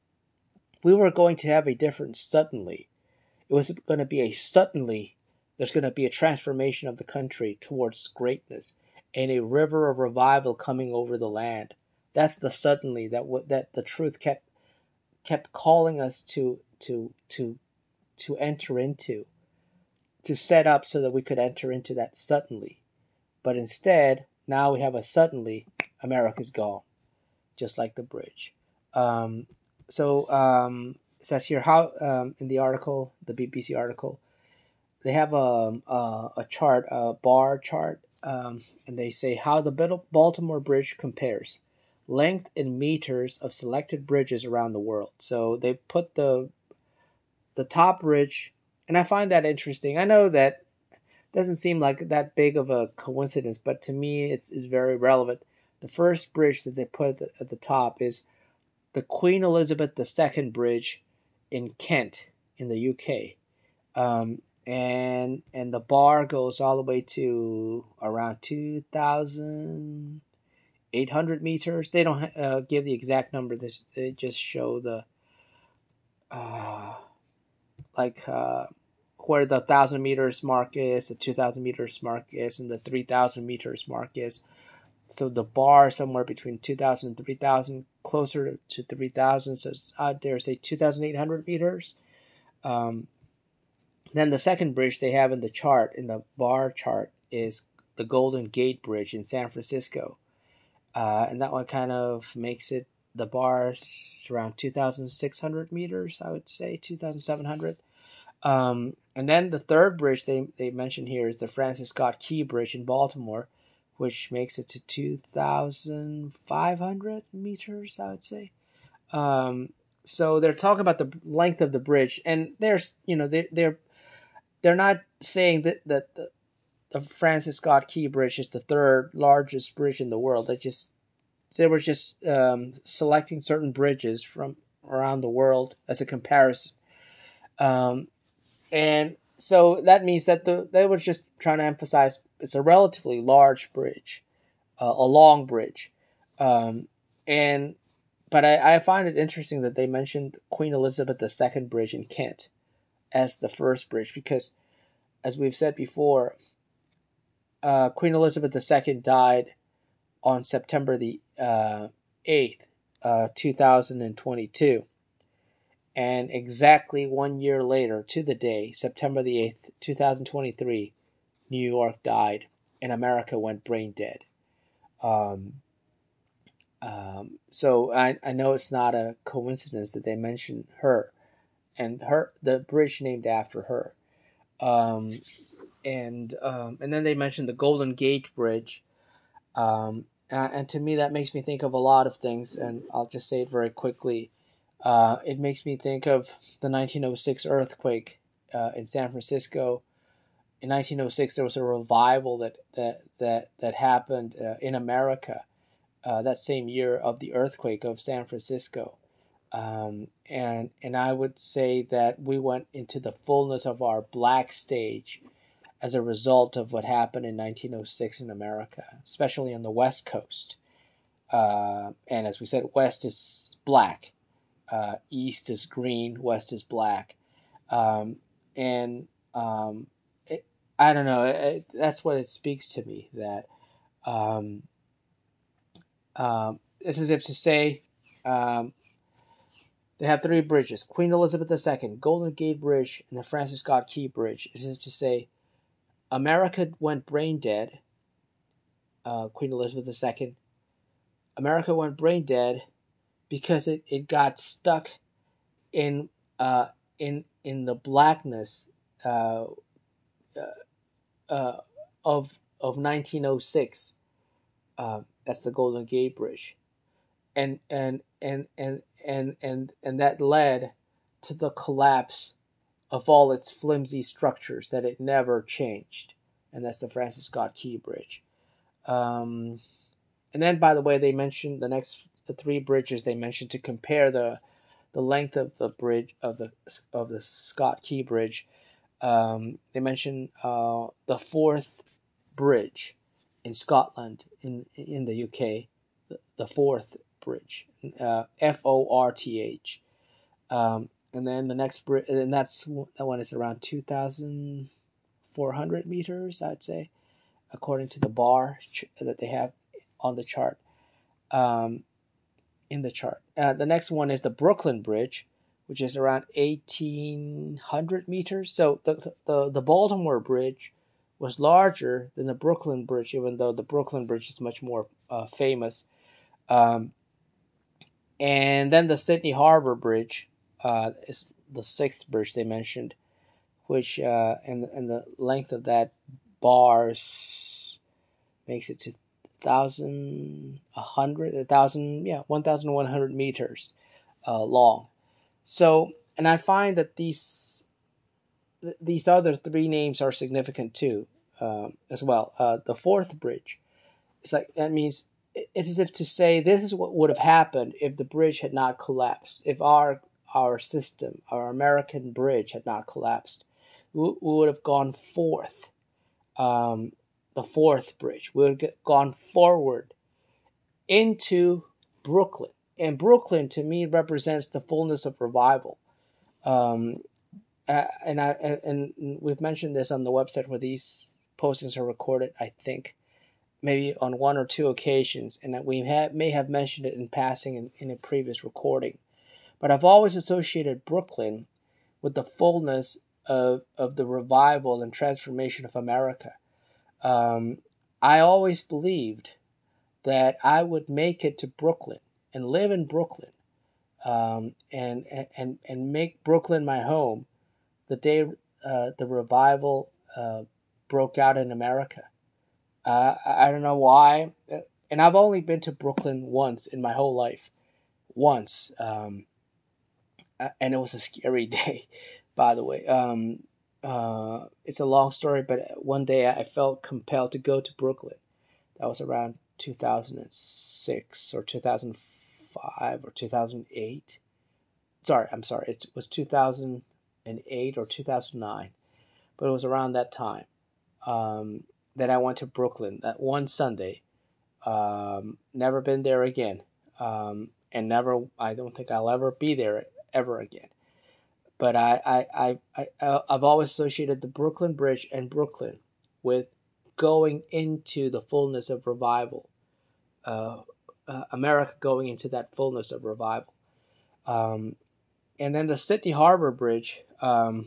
we were going to have a different suddenly. It was going to be a suddenly, there's going to be a transformation of the country towards greatness and a river of revival coming over the land. That's the suddenly that w- that the truth kept kept calling us to to to to enter into, to set up so that we could enter into that suddenly. But instead, now we have a suddenly, America's gone, just like the bridge. Um, so um, it says here how um, in the article, the B B C article, they have a a, a chart, a bar chart, um, and they say how the Baltimore Bridge compares length in meters of selected bridges around the world. So they put the the top bridge, and I find that interesting. I know that doesn't seem like that big of a coincidence, but to me, it's, it's very relevant. The first bridge that they put at the, at the top is the Queen Elizabeth the Second Bridge in Kent, in the U K, um, and and the bar goes all the way to around two thousand eight hundred meters. They don't uh, give the exact number. This they just show the uh, like. Uh, where the one thousand meters mark is, the two thousand meters mark is, and the three thousand meters mark is. So the bar somewhere between two thousand and three thousand, closer to three thousand, so I dare say two thousand eight hundred meters. Um, then the second bridge they have in the chart, in the bar chart, is the Golden Gate Bridge in San Francisco. Uh, and that one kind of makes it, the bar's around two thousand six hundred meters, I would say, two thousand seven hundred. Um, and then the third bridge they, they mentioned here is the Francis Scott Key Bridge in Baltimore, which makes it to two thousand five hundred meters, I would say. Um, so they're talking about the length of the bridge, and there's, you know, they, they're they're not saying that, that the, the Francis Scott Key Bridge is the third largest bridge in the world. They just they were just um, selecting certain bridges from around the world as a comparison. Um, And so that means that the, they were just trying to emphasize it's a relatively large bridge, uh, a long bridge. Um, and but I, I find it interesting that they mentioned Queen Elizabeth the Second Bridge in Kent as the first bridge because, as we've said before, uh, Queen Elizabeth the Second died on September the uh, eighth, uh, two thousand twenty-two. And exactly one year later, to the day, September the eighth, two thousand twenty-three, New York died and America went brain dead. Um, um, so I, I know it's not a coincidence that they mentioned her and her the bridge named after her. Um, and um, and then they mentioned the Golden Gate Bridge. Um, and, and to me, that makes me think of a lot of things. And I'll just say it very quickly. Uh, it makes me think of the nineteen oh six earthquake uh, in San Francisco. In nineteen oh six, there was a revival that that that that happened uh, in America uh, that same year of the earthquake of San Francisco, um, and and I would say that we went into the fullness of our black stage as a result of what happened in nineteen oh six in America, especially on the West Coast. Uh, and as we said, West is black. Uh, east is green, west is black, um, and um, it, I don't know. It, that's what it speaks to me. That um, um, it's as if to say um, they have three bridges: Queen Elizabeth the Second, Golden Gate Bridge, and the Francis Scott Key Bridge. It's as if to say America went brain dead. Uh, Queen Elizabeth the Second. America went brain dead because it, it got stuck in uh, in in the blackness uh, uh, of of nineteen oh six. Uh, that's the Golden Gate Bridge, and and and and and and and that led to the collapse of all its flimsy structures that it never changed, and that's the Francis Scott Key Bridge. Um, and then, by the way, they mentioned the next the three bridges they mentioned to compare the the length of the bridge of the of the Scott Key Bridge. Um, they mentioned uh, the fourth bridge in Scotland in in the U K, the, the Forth Bridge, uh, F O R T H, um, and then the next bridge, and that's that one is around two thousand four hundred meters, I'd say, according to the bar ch- that they have on the chart. Um, in the chart. Uh, the next one is the Brooklyn Bridge, which is around eighteen hundred meters. So the, the, the Baltimore Bridge was larger than the Brooklyn Bridge, even though the Brooklyn Bridge is much more uh, famous. Um, and then the Sydney Harbor Bridge uh, is the sixth bridge they mentioned, which uh, and, and the length of that bars makes it to thousand, a hundred, a thousand, yeah, one thousand one hundred meters uh, long. So, and I find that these th- these other three names are significant too, um, as well. Uh, the fourth bridge, it's like that means it's as if to say this is what would have happened if the bridge had not collapsed, if our our system, our American bridge had not collapsed, we, we would have gone forth. Um, the fourth bridge, we would have gone forward into Brooklyn. And Brooklyn, to me, represents the fullness of revival. Um, uh, and I and, and we've mentioned this on the website where these postings are recorded, I think, maybe on one or two occasions, and that we have, may have mentioned it in passing in, in a previous recording. But I've always associated Brooklyn with the fullness of, of the revival and transformation of America. Um, I always believed that I would make it to Brooklyn and live in Brooklyn, um, and, and, and make Brooklyn my home the day uh, the revival uh, broke out in America. Uh, I don't know why, and I've only been to Brooklyn once in my whole life, once, um, and it was a scary day, by the way. Um, uh, it's a long story, but one day I felt compelled to go to Brooklyn. That was around two thousand six or two thousand five or two thousand eight. Sorry, I'm sorry. It was two thousand eight or two thousand nine, but it was around that time um, that I went to Brooklyn that one Sunday. Um, never been there again, um, and never. I don't think I'll ever be there ever again. But I, I, I, I, I've always associated the Brooklyn Bridge and Brooklyn with going into the fullness of revival. Uh, uh, America going into that fullness of revival. Um, and then the Sydney Harbor Bridge. Um,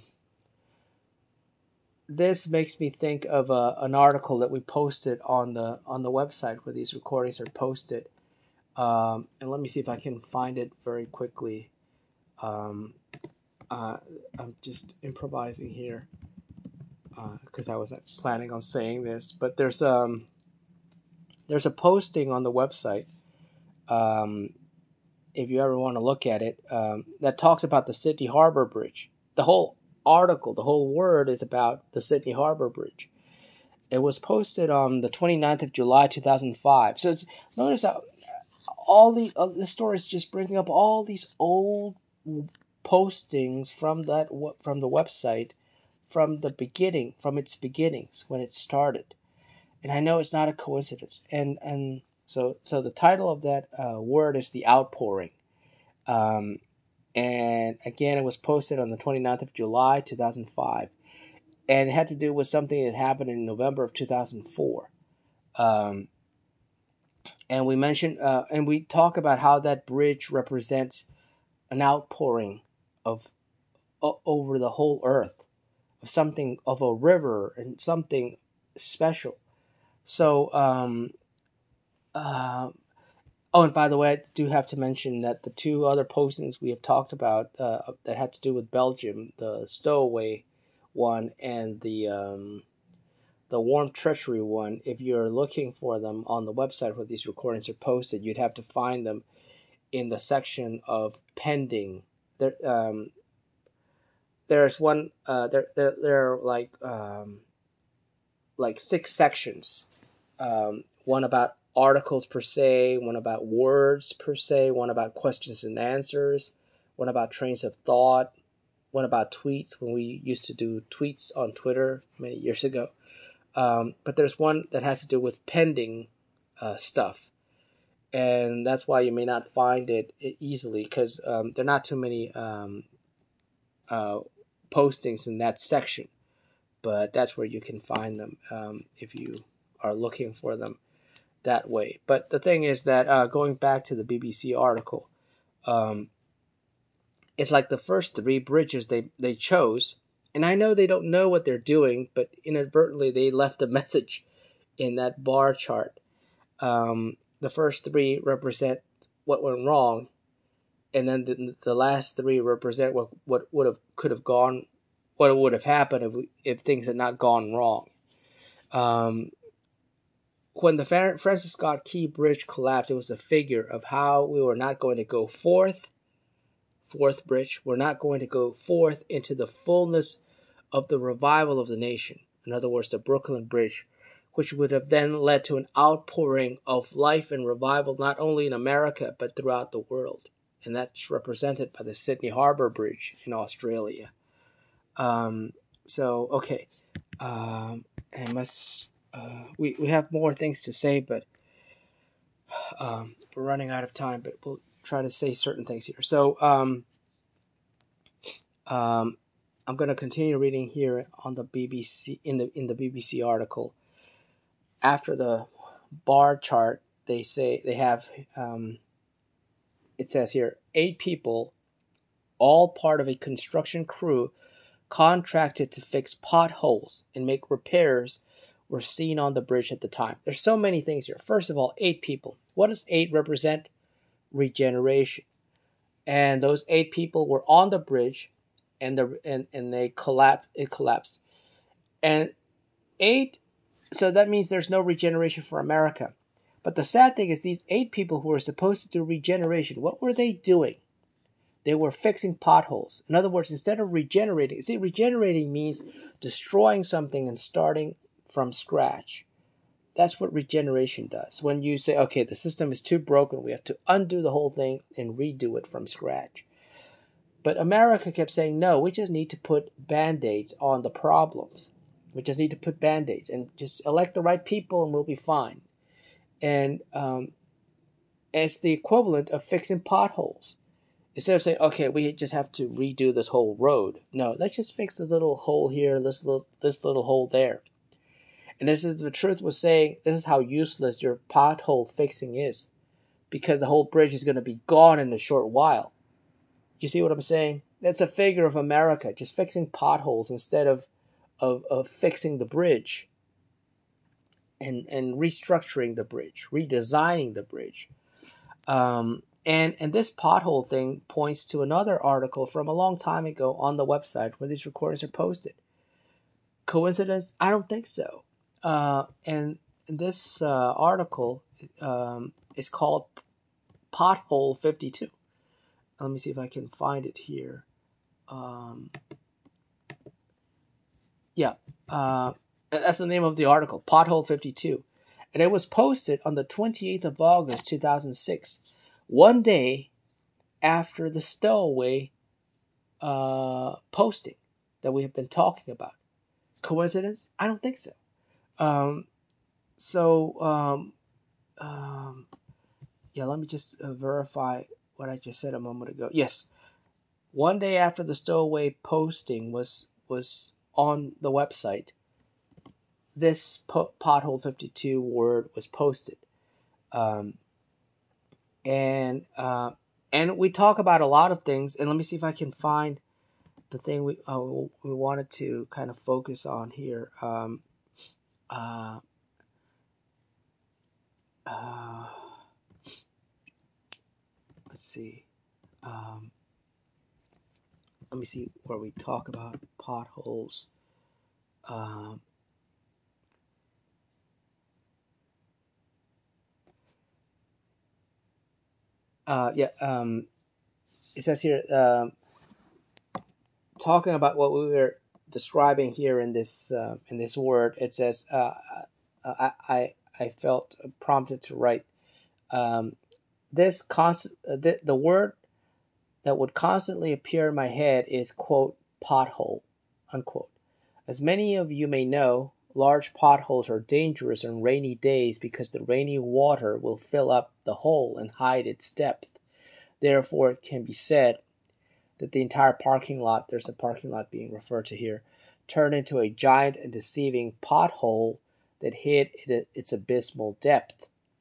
this makes me think of a, an article that we posted on the on the website where these recordings are posted. Um, and let me see if I can find it very quickly. Um, uh, I'm just improvising here because uh, I wasn't planning on saying this, but there's um there's a posting on the website. Um, if you ever want to look at it, um, that talks about the Sydney Harbor Bridge. The whole article, the whole word is about the Sydney Harbor Bridge. It was posted on the twenty-ninth of July, two thousand five. So it's, notice how all the uh, this story is just bringing up all these old postings from that from the website, from the beginning, from its beginnings when it started. And I know it's not a coincidence. And and so so the title of that uh, word is The Outpouring. Um, and again, it was posted on the twenty-ninth of July, two thousand five. And it had to do with something that happened in November of two thousand four. Um, and we mentioned, uh, and we talk about how that bridge represents an outpouring of o- over the whole earth, of something, of a river and something special. So, um, uh, oh, and by the way, I do have to mention that the two other postings we have talked about uh, that had to do with Belgium, the Stowaway one and the um, the Warm Treachery one, if you're looking for them on the website where these recordings are posted, you'd have to find them in the section of pending. There, um, there's one. Uh, there, there, there are like um, like six sections. Um, one about articles per se, one about words per se, one about questions and answers, one about trains of thought, one about tweets when we used to do tweets on Twitter many years ago. Um, but there's one that has to do with pending uh, stuff. And that's why you may not find it easily because um, there are not too many um, uh, postings in that section. But that's where you can find them um, if you are looking for them. that way. But the thing is that uh, going back to the B B C article, um, it's like the first three bridges they, they chose, and I know they don't know what they're doing, but inadvertently they left a message in that bar chart. Um, the first three represent what went wrong, and then the, the last three represent what, what would have could have gone, what would have happened if we, if things had not gone wrong. Um, when the Francis Scott Key Bridge collapsed, it was a figure of how we were not going to go forth, fourth bridge, we're not going to go forth into the fullness of the revival of the nation. In other words, the Brooklyn Bridge, which would have then led to an outpouring of life and revival not only in America but throughout the world. And that's represented by the Sydney Harbour Bridge in Australia. Um, so, okay. Um, I must... Uh, we, we have more things to say, but um, we're running out of time, but we'll try to say certain things here. So um, um, I'm going to continue reading here on the B B C in the in the B B C article. After the bar chart, they say they have um, it says here eight people, all part of a construction crew contracted to fix potholes and make repairs, were seen on the bridge at the time. There's so many things here. First of all, eight people. What does eight represent? Regeneration. And those eight people were on the bridge, and the and, and they collapsed. It collapsed. And eight, so that means there's no regeneration for America. But the sad thing is these eight people who were supposed to do regeneration, what were they doing? They were fixing potholes. In other words, instead of regenerating, see, regenerating means destroying something and starting from scratch. That's what regeneration does. When you say, okay, the system is too broken, we have to undo the whole thing and redo it from scratch. But America kept saying, no, we just need to put Band-Aids on the problems. We just need to put Band-Aids and just elect the right people and we'll be fine. And um, it's the equivalent of fixing potholes. Instead of saying, okay, we just have to redo this whole road. No, let's just fix this little hole here, this little, this little hole there. And this is the truth was saying, this is how useless your pothole fixing is. Because the whole bridge is going to be gone in a short while. You see what I'm saying? That's a figure of America, just fixing potholes instead of, of, of fixing the bridge. And, and restructuring the bridge, redesigning the bridge. Um... And and this pothole thing points to another article from a long time ago on the website where these recordings are posted. Coincidence? I don't think so. Uh, and this uh, article um, is called Pothole fifty-two. Let me see if I can find it here. Um, yeah, uh, that's the name of the article, Pothole fifty-two. And it was posted on the twenty-eighth of August, two thousand six. One day after the Stowaway uh, posting that we have been talking about. Coincidence? I don't think so. Um, so, um, um, yeah, let me just uh, verify what I just said a moment ago. Yes, one day after the Stowaway posting was was on the website, this po- Pothole fifty-two word was posted. Um, and uh, and we talk about a lot of things, and let me see if I can find the thing we uh, we wanted to kind of focus on here. Um, uh, uh, let's see. Um, let me see where we talk about potholes. Um, uh, yeah. Um, it says here. Um, talking about what we were describing here in this uh, in this word, it says uh, I, I I felt prompted to write um, this constant uh, the, the word that would constantly appear in my head is quote pothole unquote. As many of you may know, large potholes are dangerous on rainy days because the rainy water will fill up the hole and hide its depth. Therefore, it can be said that the entire parking lot, there's a parking lot being referred to here, turned into a giant and deceiving pothole that hid its abysmal depth.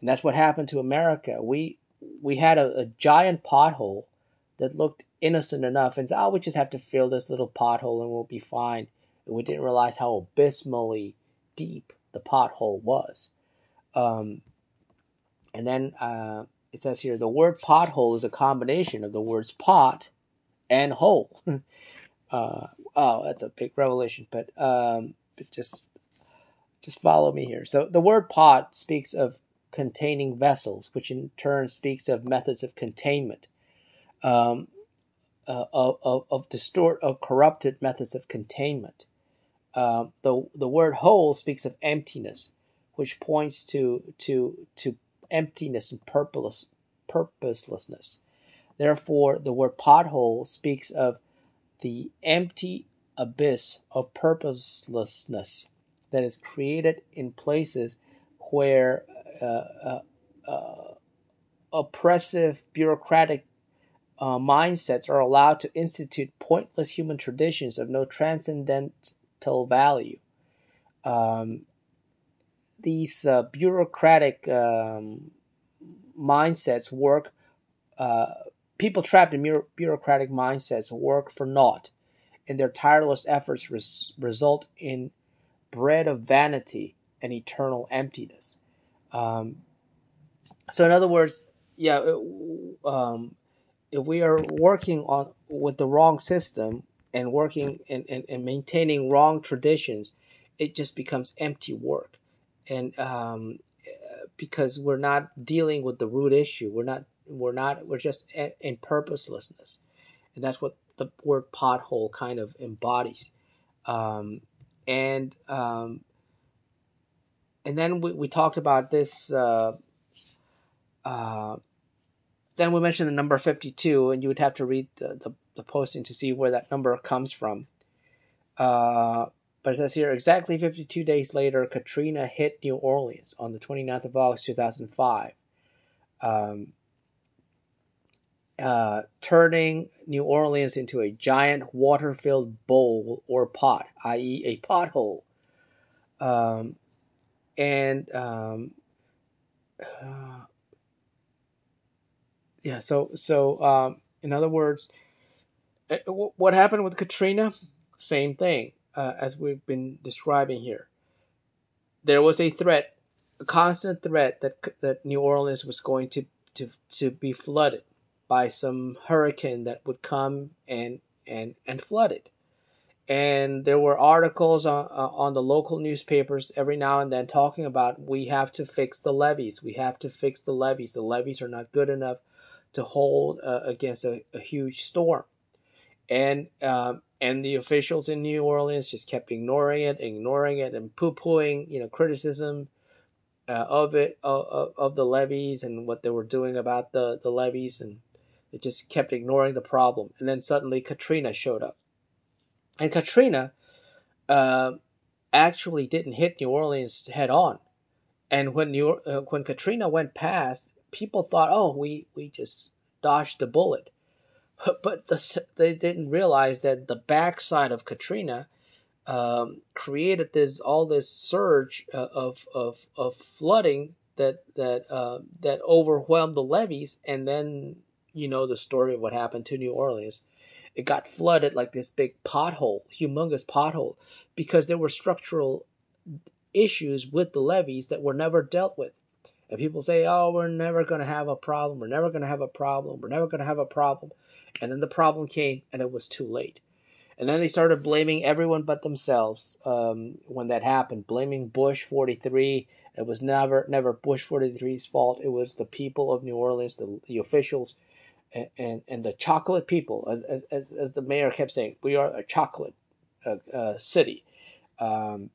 And that's what happened to America. We we had a, a giant pothole that looked innocent enough, and said, oh, we just have to fill this little pothole and we'll be fine. And we didn't realize how abysmally deep the pothole was. Um, and then uh, it says here, the word pothole is a combination of the words pot and hole. uh, oh, that's a big revelation, but, um, but just just follow me here. So the word pot speaks of containing vessels, which in turn speaks of methods of containment, um, uh, of, of, of distort, of corrupted methods of containment. Uh, the the word whole speaks of emptiness, which points to to to emptiness and purpose, purposelessness. Therefore, the word pothole speaks of the empty abyss of purposelessness that is created in places where uh, uh, uh, oppressive bureaucratic uh, mindsets are allowed to institute pointless human traditions of no transcendental value. Um, these uh, bureaucratic um, mindsets work, uh, people trapped in bureaucratic mindsets work for naught, and their tireless efforts res- result in bread of vanity and eternal emptiness. Um, so in other words, yeah, um, if we are working on with the wrong system and working and, and, and maintaining wrong traditions, it just becomes empty work. And um, because we're not dealing with the root issue, we're not, we're not, we're just in purposelessness. And that's what the word pothole kind of embodies. Um, and um, and then we, we talked about this. Uh, uh, then we mentioned the number fifty-two, and you would have to read the, the, the posting to see where that number comes from. Uh, but it says here, exactly fifty-two days later, Katrina hit New Orleans on the twenty-ninth of August, two thousand five. Um, uh, turning New Orleans into a giant water-filled bowl or pot, that is a pothole. Um, and um, uh, yeah, so so um, in other words, what happened with Katrina? Same thing uh, as we've been describing here. There was a threat, a constant threat that that New Orleans was going to to to be flooded by some hurricane that would come and and and flood it. And there were articles on, uh, on the local newspapers every now and then talking about, we have to fix the levees. We have to fix the levees. The levees are not good enough to hold uh, against a, a huge storm. And um, and the officials in New Orleans just kept ignoring it, ignoring it, and poo-pooing, you know, criticism uh, of it, of, of the levees and what they were doing about the, the levees. And it just kept ignoring the problem. And then suddenly Katrina showed up. And Katrina uh, actually didn't hit New Orleans head on. And when New uh, when Katrina went past, people thought, "Oh, we, we just dodged the bullet," but the, they didn't realize that the backside of Katrina um, created this all this surge uh, of of of flooding that that uh, that overwhelmed the levees, and then you know the story of what happened to New Orleans. It got flooded like this big pothole, humongous pothole, because there were structural issues with the levees that were never dealt with. And people say, oh, we're never going to have a problem. We're never going to have a problem. We're never going to have a problem. And then the problem came and it was too late. And then they started blaming everyone but themselves um, when that happened, blaming Bush forty-three. It was never never Bush forty-three's fault. It was the people of New Orleans, the, the officials, and, and, and the chocolate people. As, as, as the mayor kept saying, we are a chocolate uh, uh, city. Um,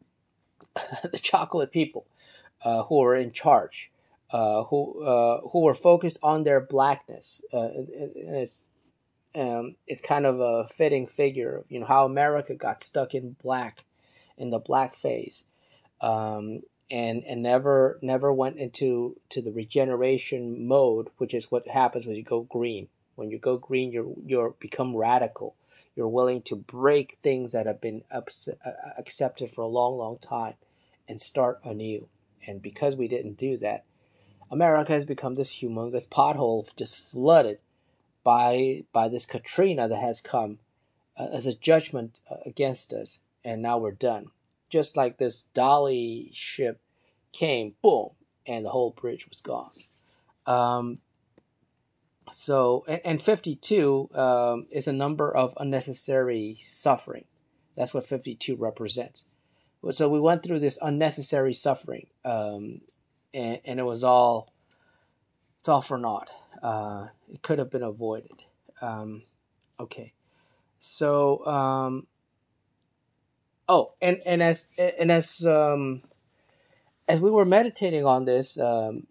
the chocolate people uh, who were in charge, uh, who uh, who were focused on their blackness. Uh, and, and it's um, it's kind of a fitting figure of, you know, how America got stuck in black, in the black phase, um, and and never never went into to the regeneration mode, which is what happens when you go green. When you go green, you're you're become radical. You're willing to break things that have been ups- accepted for a long, long time, and start anew. And because we didn't do that, America has become this humongous pothole just flooded by by this Katrina that has come uh, as a judgment uh, against us, and now we're done. Just like this Dolly ship came, boom, and the whole bridge was gone. Um, so, and, and fifty-two um, is a number of unnecessary suffering. That's what fifty-two represents. So we went through this unnecessary suffering, um, and, and it was all it's all for naught. Uh, it could have been avoided. Um, okay, so um, oh, and and as and as um, as we were meditating on this, um,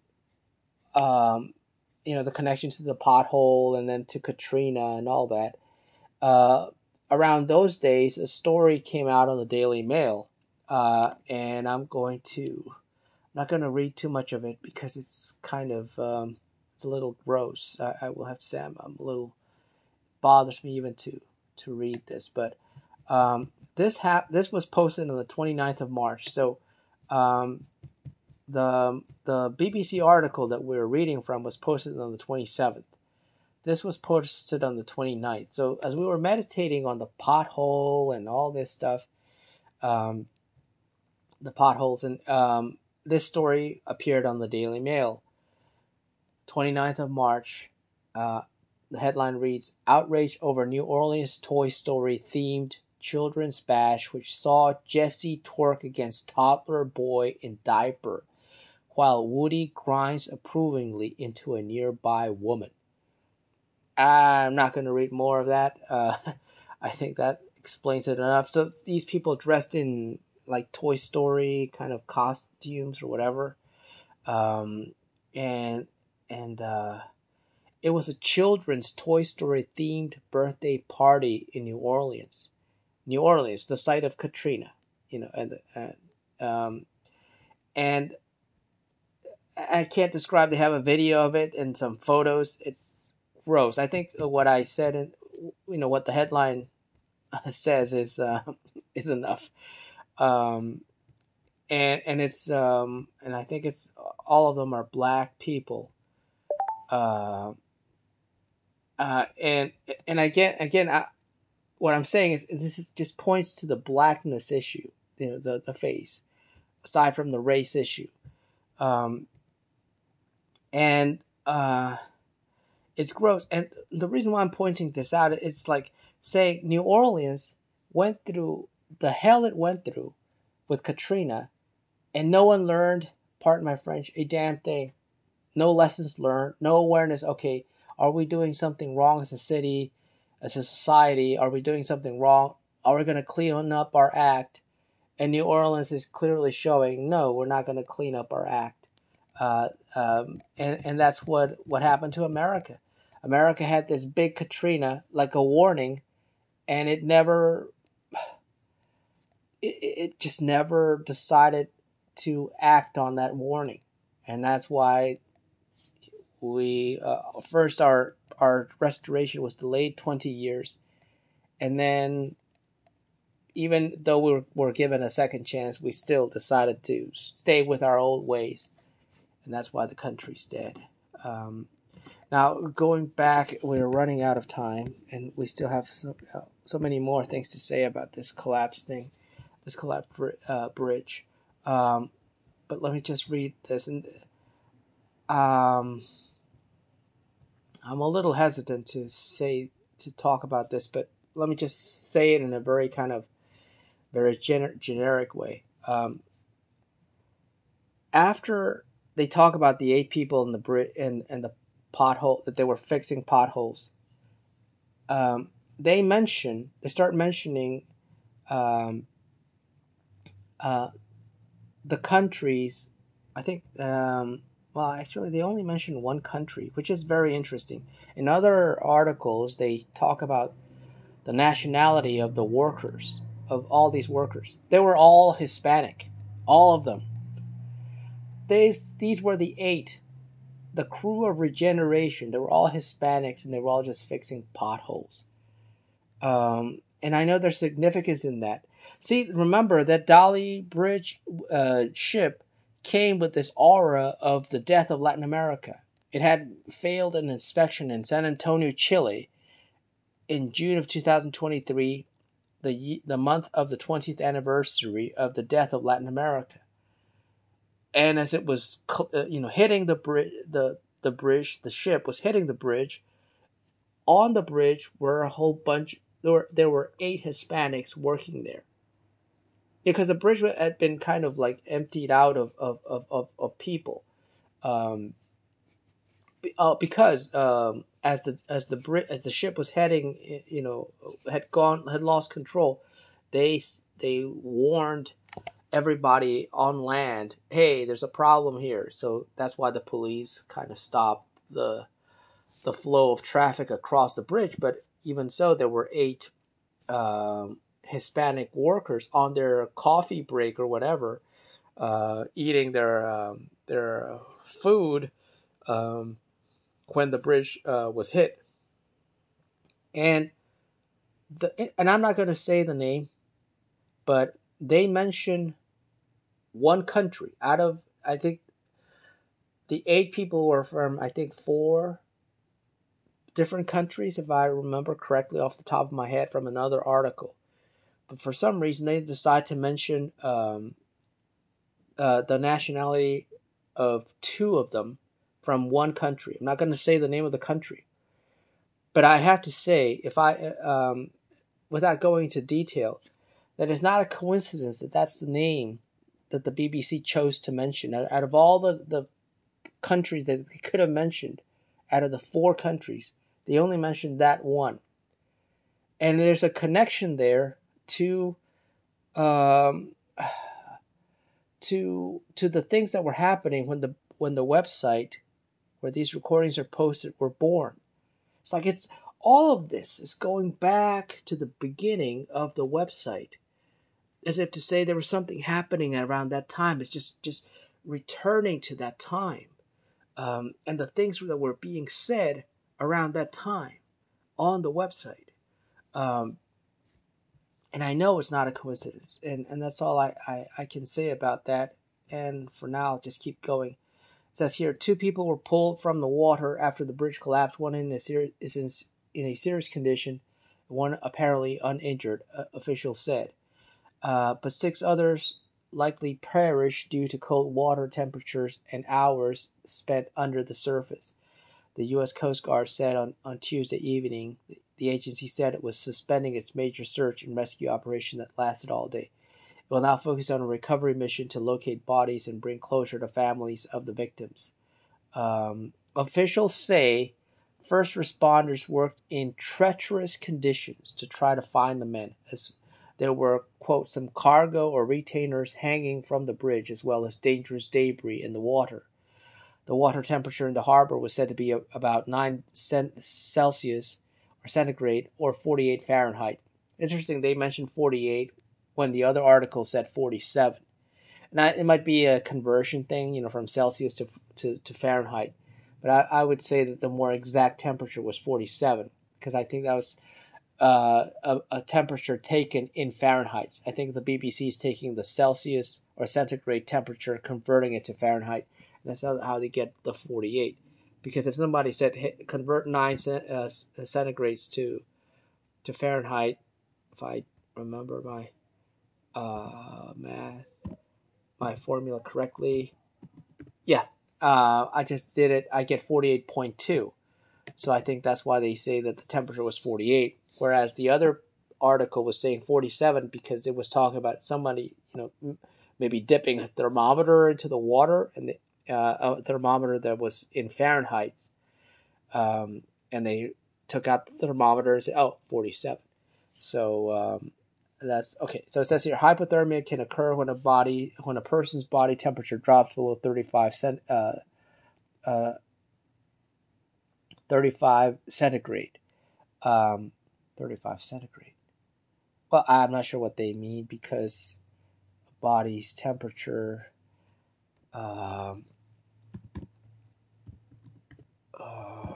um, you know, the connection to the pothole and then to Katrina and all that. Uh, around those days, a story came out on the Daily Mail, uh, and I'm going to I'm not going to read too much of it because it's kind of um, it's a little gross. I, I will have to say I'm, I'm a little bothers me even to to read this, but um, this hap- this was posted on the twenty-ninth of March. So um, the the B B C article that we were reading from was posted on the twenty-seventh. This was posted on the twenty-ninth. So as we were meditating on the pothole and all this stuff, um, the potholes, and um, this story appeared on the Daily Mail. twenty-ninth of March, uh, the headline reads, Outrage over New Orleans Toy Story themed children's bash which saw Jesse twerk against toddler boy in diaper while Woody grinds approvingly into a nearby woman. I'm not going to read more of that. Uh, I think that explains it enough. So these people dressed in like Toy Story kind of costumes or whatever, um, and and uh, it was a children's Toy Story themed birthday party in New Orleans. New Orleans, the site of Katrina, you know, and and um, and I can't describe. They have a video of it and some photos. It's gross. I think what I said and you know what the headline says is uh, is enough. Um, and and it's um, and I think it's all of them are black people. Uh, uh, and and again again I, what I'm saying is this is just points to the blackness issue, you know, the the face, aside from the race issue. Um, and uh, it's gross. And the reason why I'm pointing this out is like saying New Orleans went through the hell it went through with Katrina, and no one learned, pardon my French, a damn thing. No lessons learned, no awareness. Okay, are we doing something wrong as a city, as a society? Are we doing something wrong? Are we going to clean up our act? And New Orleans is clearly showing, no, we're not going to clean up our act. Uh, um, and, and that's what, what happened to America. America had this big Katrina, like a warning, and it never, it, it just never decided to act on that warning. And that's why we, uh, first our, our restoration was delayed twenty years. And then even though we were, were given a second chance, we still decided to stay with our old ways. And that's why the country's dead. Um, now, going back, we're running out of time, and we still have so, uh, so many more things to say about this collapse thing, this collapse uh, bridge. Um, but let me just read this. And um, I'm a little hesitant to say, to talk about this, but let me just say it in a very kind of, very gener- generic way. Um, after they talk about the eight people in the bri- in, in the pothole that they were fixing potholes, um, they mention they start mentioning um, uh, the countries. I think um, well, actually, they only mention one country, which is very interesting. In other articles, they talk about the nationality of the workers, of all these workers. They were all Hispanic, all of them. These these were the eight. The crew of regeneration, they were all Hispanics, and they were all just fixing potholes. Um, and I know there's significance in that. See, remember that Dolly Bridge uh, ship came with this aura of the death of Latin America. It had failed an inspection in San Antonio, Chile, in June of two thousand twenty-three, the the month of the twentieth anniversary of the death of Latin America. And as it was, you know, hitting the bridge, the the bridge, the ship was hitting the bridge. On the bridge were a whole bunch. There were there were eight Hispanics working there, because the bridge had been kind of like emptied out of of of of, of people, um, uh, because um, as the as the bri- as the ship was heading, you know, had gone had lost control, they they warned everybody on land, hey, there's a problem here. So that's why the police kind of stopped the the flow of traffic across the bridge. But even so, there were eight um, Hispanic workers on their coffee break or whatever, uh, eating their um, their food um, when the bridge uh, was hit. And the and I'm not going to say the name, but they mentioned one country out of, I think, the eight people were from, I think, four different countries, if I remember correctly off the top of my head from another article. But for some reason, they decide to mention um, uh, the nationality of two of them from one country. I'm not going to say the name of the country, but I have to say, if I, um, without going into detail, that it's not a coincidence that that's the name that the B B C chose to mention. Out, out of all the, the countries that they could have mentioned, out of the four countries, they only mentioned that one. And there's a connection there to um, to to the things that were happening when the when the website where these recordings are posted were born. It's like it's all of this is going back to the beginning of the website, as if to say there was something happening around that time. It's just just returning to that time, um, and the things that were being said around that time on the website. Um, and I know it's not a coincidence, and, and that's all I, I, I can say about that. And for now, I'll just keep going. It says here, two people were pulled from the water after the bridge collapsed. One in a ser- is in, in a serious condition, one apparently uninjured, uh, officials said. Uh, but six others likely perished due to cold water temperatures and hours spent under the surface. The U S Coast Guard said on, on Tuesday evening. The agency said it was suspending its major search and rescue operation that lasted all day. It will now focus on a recovery mission to locate bodies and bring closure to families of the victims. Um, officials say first responders worked in treacherous conditions to try to find the men, as there were, quote, some cargo or retainers hanging from the bridge, as well as dangerous debris in the water. The water temperature in the harbor was said to be about nine Celsius or centigrade or forty-eight Fahrenheit. Interesting, they mentioned forty-eight when the other article said forty-seven. And I, it might be a conversion thing, you know, from Celsius to to, to Fahrenheit. But I, I would say that the more exact temperature was forty-seven, because I think that was uh, a, a temperature taken in Fahrenheit. I think the B B C is taking the Celsius or centigrade temperature, converting it to Fahrenheit. That's how they get the forty-eight. Because if somebody said, hey, convert nine uh, centigrades to to Fahrenheit, if I remember my uh, math, my formula correctly, yeah, uh, I just did it. I get forty-eight point two. So I think that's why they say that the temperature was forty-eight, whereas the other article was saying forty-seven because it was talking about somebody, you know, maybe dipping a thermometer into the water, and the, uh, a thermometer that was in Fahrenheit, um, and they took out the thermometer and said, oh, forty-seven. So um, that's okay. So it says here, hypothermia can occur when a body, when a person's body temperature drops below thirty-five cent, uh, uh, thirty-five centigrade. Um, thirty-five centigrade. Well, I'm not sure what they mean because body's temperature. Um, uh,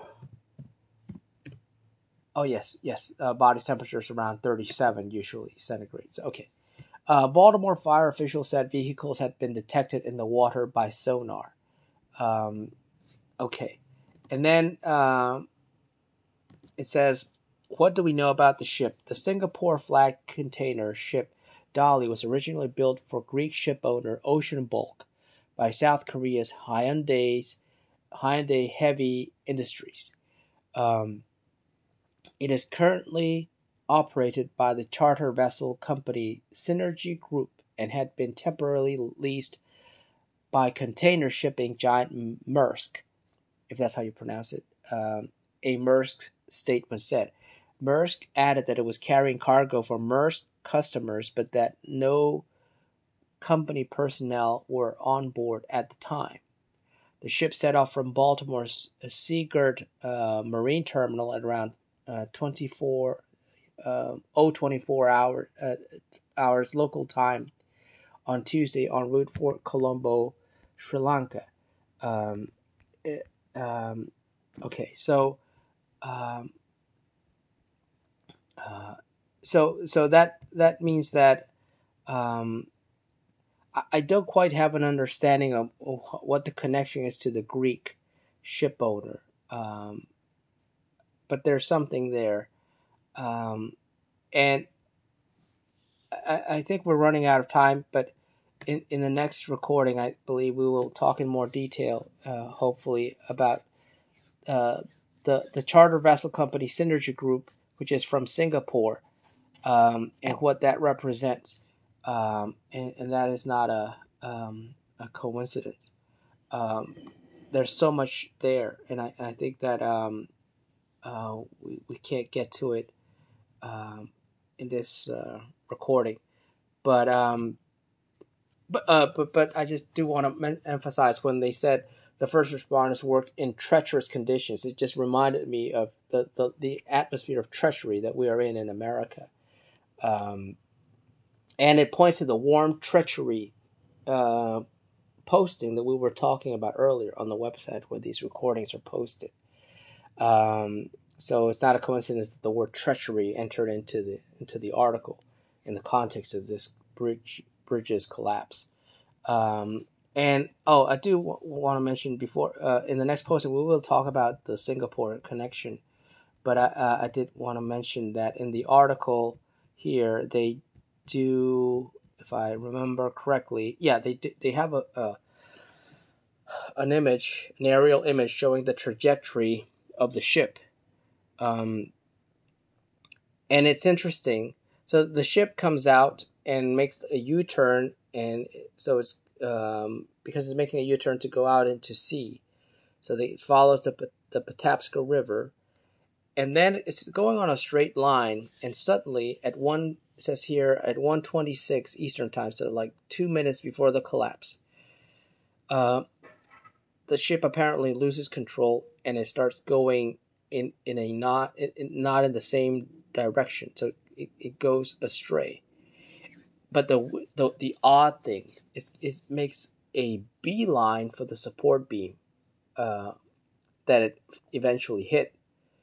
oh yes, yes. Uh, body's temperature is around thirty-seven usually centigrades. Okay. Uh, Baltimore fire officials said vehicles had been detected in the water by sonar. Um, okay. And then um, it says, what do we know about the ship? The Singapore flag container ship Dali was originally built for Greek ship owner Ocean Bulk by South Korea's Hyundai's Hyundai Heavy Industries. Um, it is currently operated by the charter vessel company Synergy Group and had been temporarily leased by container shipping giant Maersk, if that's how you pronounce it. Um, a Maersk statement said. Maersk added that it was carrying cargo for Maersk customers, but that no company personnel were on board at the time. The ship set off from Baltimore's Seagirt uh, Marine Terminal at around uh, twenty-four uh, oh twenty-four hour, uh, hours local time on Tuesday en route for Colombo, Sri Lanka. Um, it, um, okay, so um, uh, so so that that means that um, I, I don't quite have an understanding of what the connection is to the Greek ship owner, um, but there's something there, um, and I, I think we're running out of time. But in in the next recording, I believe we will talk in more detail, uh, hopefully, about uh, the the charter vessel company Synergy Group, which is from Singapore, um, and what that represents, um, and, and that is not a um, a coincidence. Um, there's so much there, and I, I think that um, uh, we we can't get to it um, in this uh, recording, but um, but uh, but but I just do want to men- emphasize when they said the first responders worked in treacherous conditions. It just reminded me of the, the, the atmosphere of treachery that we are in in America. Um, and it points to the warm treachery uh, posting that we were talking about earlier on the website where these recordings are posted. Um, so it's not a coincidence that the word treachery entered into the into the article in the context of this bridge bridge's collapse. Um, and oh, I do w- want to mention before uh, in the next posting we will talk about the Singapore connection, but I uh, I did want to mention that in the article here they do, if I remember correctly, yeah they do, they have a, a an image, an aerial image showing the trajectory of the ship, um, and it's interesting. So the ship comes out and makes a U-turn, and so it's um, because it's making a U-turn to go out into sea. So the, it follows the the Patapsco River, and then it's going on a straight line. And suddenly, at one it says here at one twenty-six Eastern Time, so like two minutes before the collapse, uh, the ship apparently loses control and it starts going in in a not in, not in the same direction. So it, it goes astray. But the the, the odd thing is it makes a beeline for the support beam uh, that it eventually hit.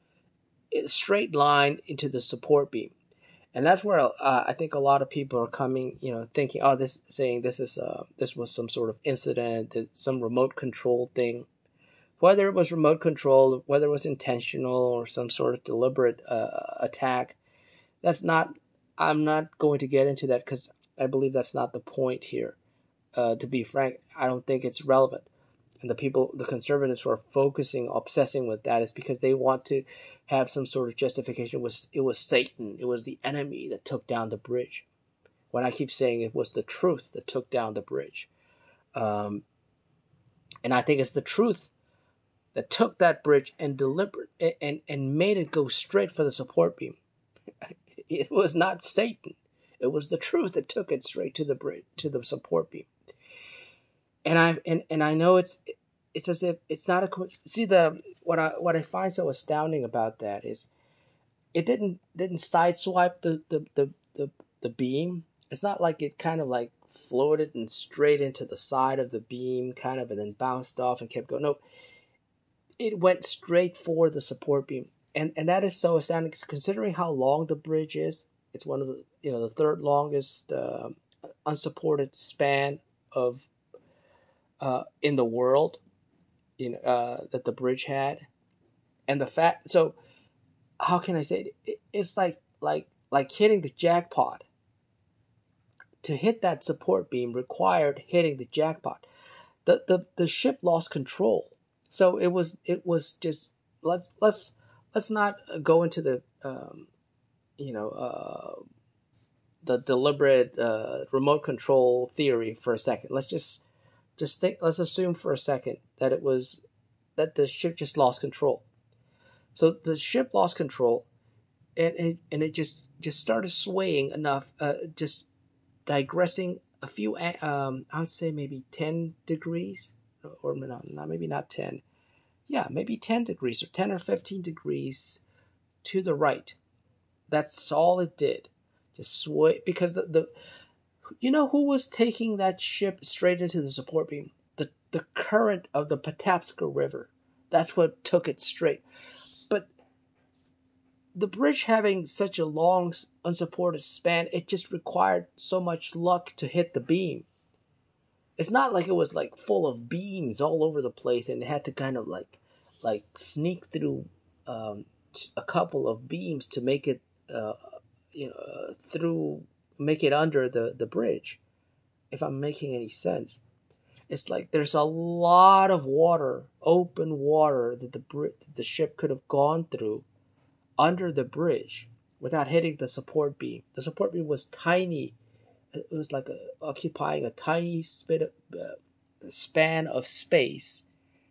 A straight line into the support beam, and that's where uh, I think a lot of people are coming, you know, thinking, oh, this saying this is uh, this was some sort of incident, some remote control thing. Whether it was remote control, whether it was intentional or some sort of deliberate uh, attack, that's not. I'm not going to get into that because I believe that's not the point here. Uh, to be frank, I don't think it's relevant. And the people, the conservatives who are focusing, obsessing with that is because they want to have some sort of justification. It was, it was Satan, it was the enemy that took down the bridge. When I keep saying it was the truth that took down the bridge. Um, and I think it's the truth that took that bridge and deliberate and, and made it go straight for the support beam. It was not Satan. It was the truth that took it straight to the bridge, to the support beam. And I and, and I know it's it's as if it's not a see the what I what I find so astounding about that is it didn't didn't sideswipe the the, the, the, the beam. It's not like it kind of like floated and straight into the side of the beam kind of and then bounced off and kept going. No, it went straight for the support beam. And and that is so astounding considering how long the bridge is. It's one of the you know the third longest uh, unsupported span of uh, in the world, you know, uh, that the bridge had, and the fact. So how can I say it? It's like like like hitting the jackpot. To hit that support beam required hitting the jackpot. The the the ship lost control, so it was it was just let's let's let's not go into the um, you know uh, the deliberate uh, remote control theory for a second. Let's just just think. Let's assume for a second that it was that the ship just lost control. So the ship lost control, and it, and it just just started swaying enough, uh, just digressing a few. Um, I would say maybe ten degrees, or not, not maybe not ten. Yeah, maybe ten degrees or ten or fifteen degrees to the right. That's all it did. Just sway because the, the you know who was taking that ship straight into the support beam? The the current of the Patapsco River. That's what took it straight. But the bridge having such a long unsupported span, it just required so much luck to hit the beam. It's not like it was like full of beams all over the place and it had to kind of like like sneak through um, a couple of beams to make it uh, you know uh, through make it under the the bridge. If I'm making any sense, it's like there's a lot of water, open water that the bri- the ship could have gone through under the bridge without hitting the support beam. The support beam was tiny. It was like a, occupying a tiny spit of, uh, span of space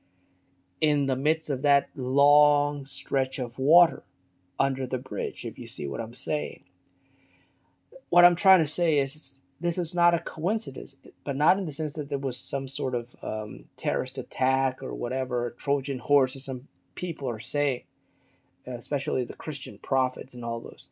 in the midst of that long stretch of water under the bridge, if you see what I'm saying. What I'm trying to say is this is not a coincidence, but not in the sense that there was some sort of um, terrorist attack or whatever, Trojan horse, as some people are saying, especially the Christian prophets and all those.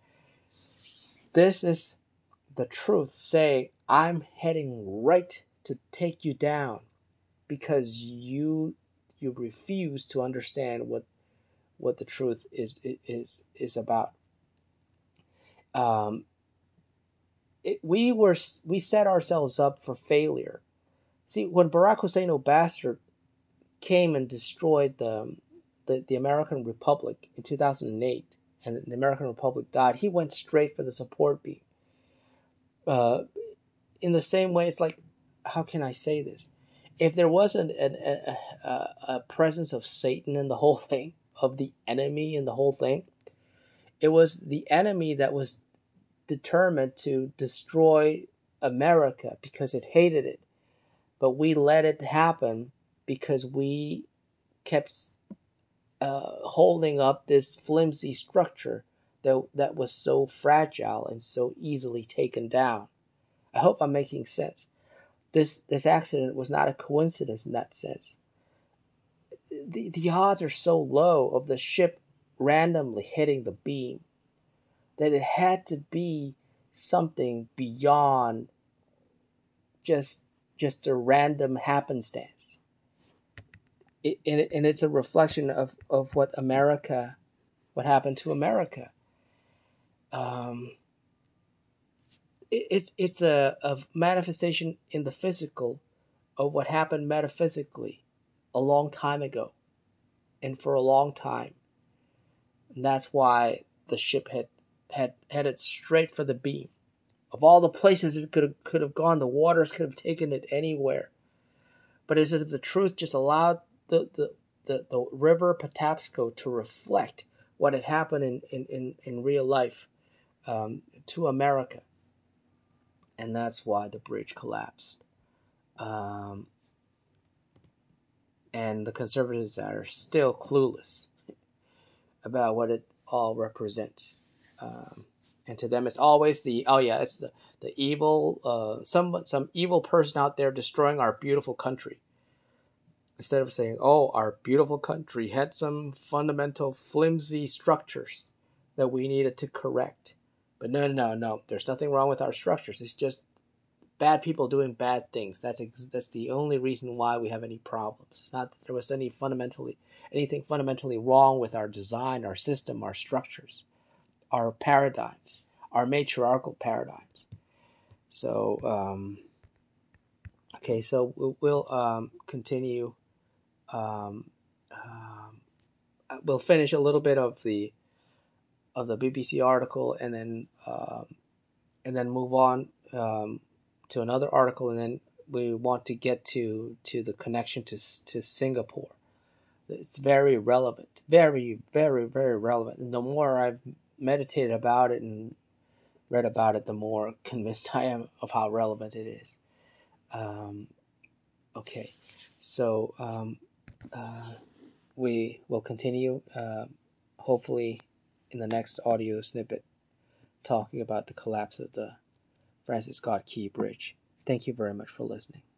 This is the truth saying, I'm heading right to take you down because you you refuse to understand what what the truth is is is about. Um, it, we were we set ourselves up for failure. See, when Barack Hussein Obastra came and destroyed the the, the American Republic in two thousand eight, and the American Republic died, he went straight for the support beam. Uh, in the same way, it's like, how can I say this? If there wasn't an, a, a, a presence of Satan in the whole thing, of the enemy in the whole thing, it was the enemy that was determined to destroy America because it hated it. But we let it happen because we kept uh, holding up this flimsy structure that, that was so fragile and so easily taken down. I hope I'm making sense. This this accident was not a coincidence in that sense. The, the odds are so low of the ship randomly hitting the beam that it had to be something beyond just just a random happenstance. It, and, it, and it's a reflection of, of what America, what happened to America. Um, it, it's it's a, a manifestation in the physical of what happened metaphysically a long time ago and for a long time. And that's why the ship had, had headed straight for the beam. Of all the places it could have, could have gone, the waters could have taken it anywhere. But as if the truth just allowed the, the, the, the river Patapsco to reflect what had happened in, in, in, in real life um, to America. And that's why the bridge collapsed. Um, and the conservatives are still clueless about what it all represents. Um, and to them, it's always the, oh yeah, it's the, the evil, uh, some, some evil person out there destroying our beautiful country. Instead of saying, oh, our beautiful country had some fundamental flimsy structures that we needed to correct. But no, no, no, there's nothing wrong with our structures. It's just bad people doing bad things. That's that's the only reason why we have any problems. It's not that there was any fundamentally anything fundamentally wrong with our design, our system, our structures, our paradigms, our matriarchal paradigms. So, um, okay, so we'll, we'll um, continue. Um, um, we'll finish a little bit of the of the B B C article, and then um, and then move on um, to another article, and then we want to get to to the connection to to Singapore. It's very relevant, very, very, very relevant. And the more I've meditated about it and read about it, the more convinced I am of how relevant it is. Um, okay, so um, uh, we will continue, uh, hopefully, in the next audio snippet, talking about the collapse of the Francis Scott Key Bridge. Thank you very much for listening.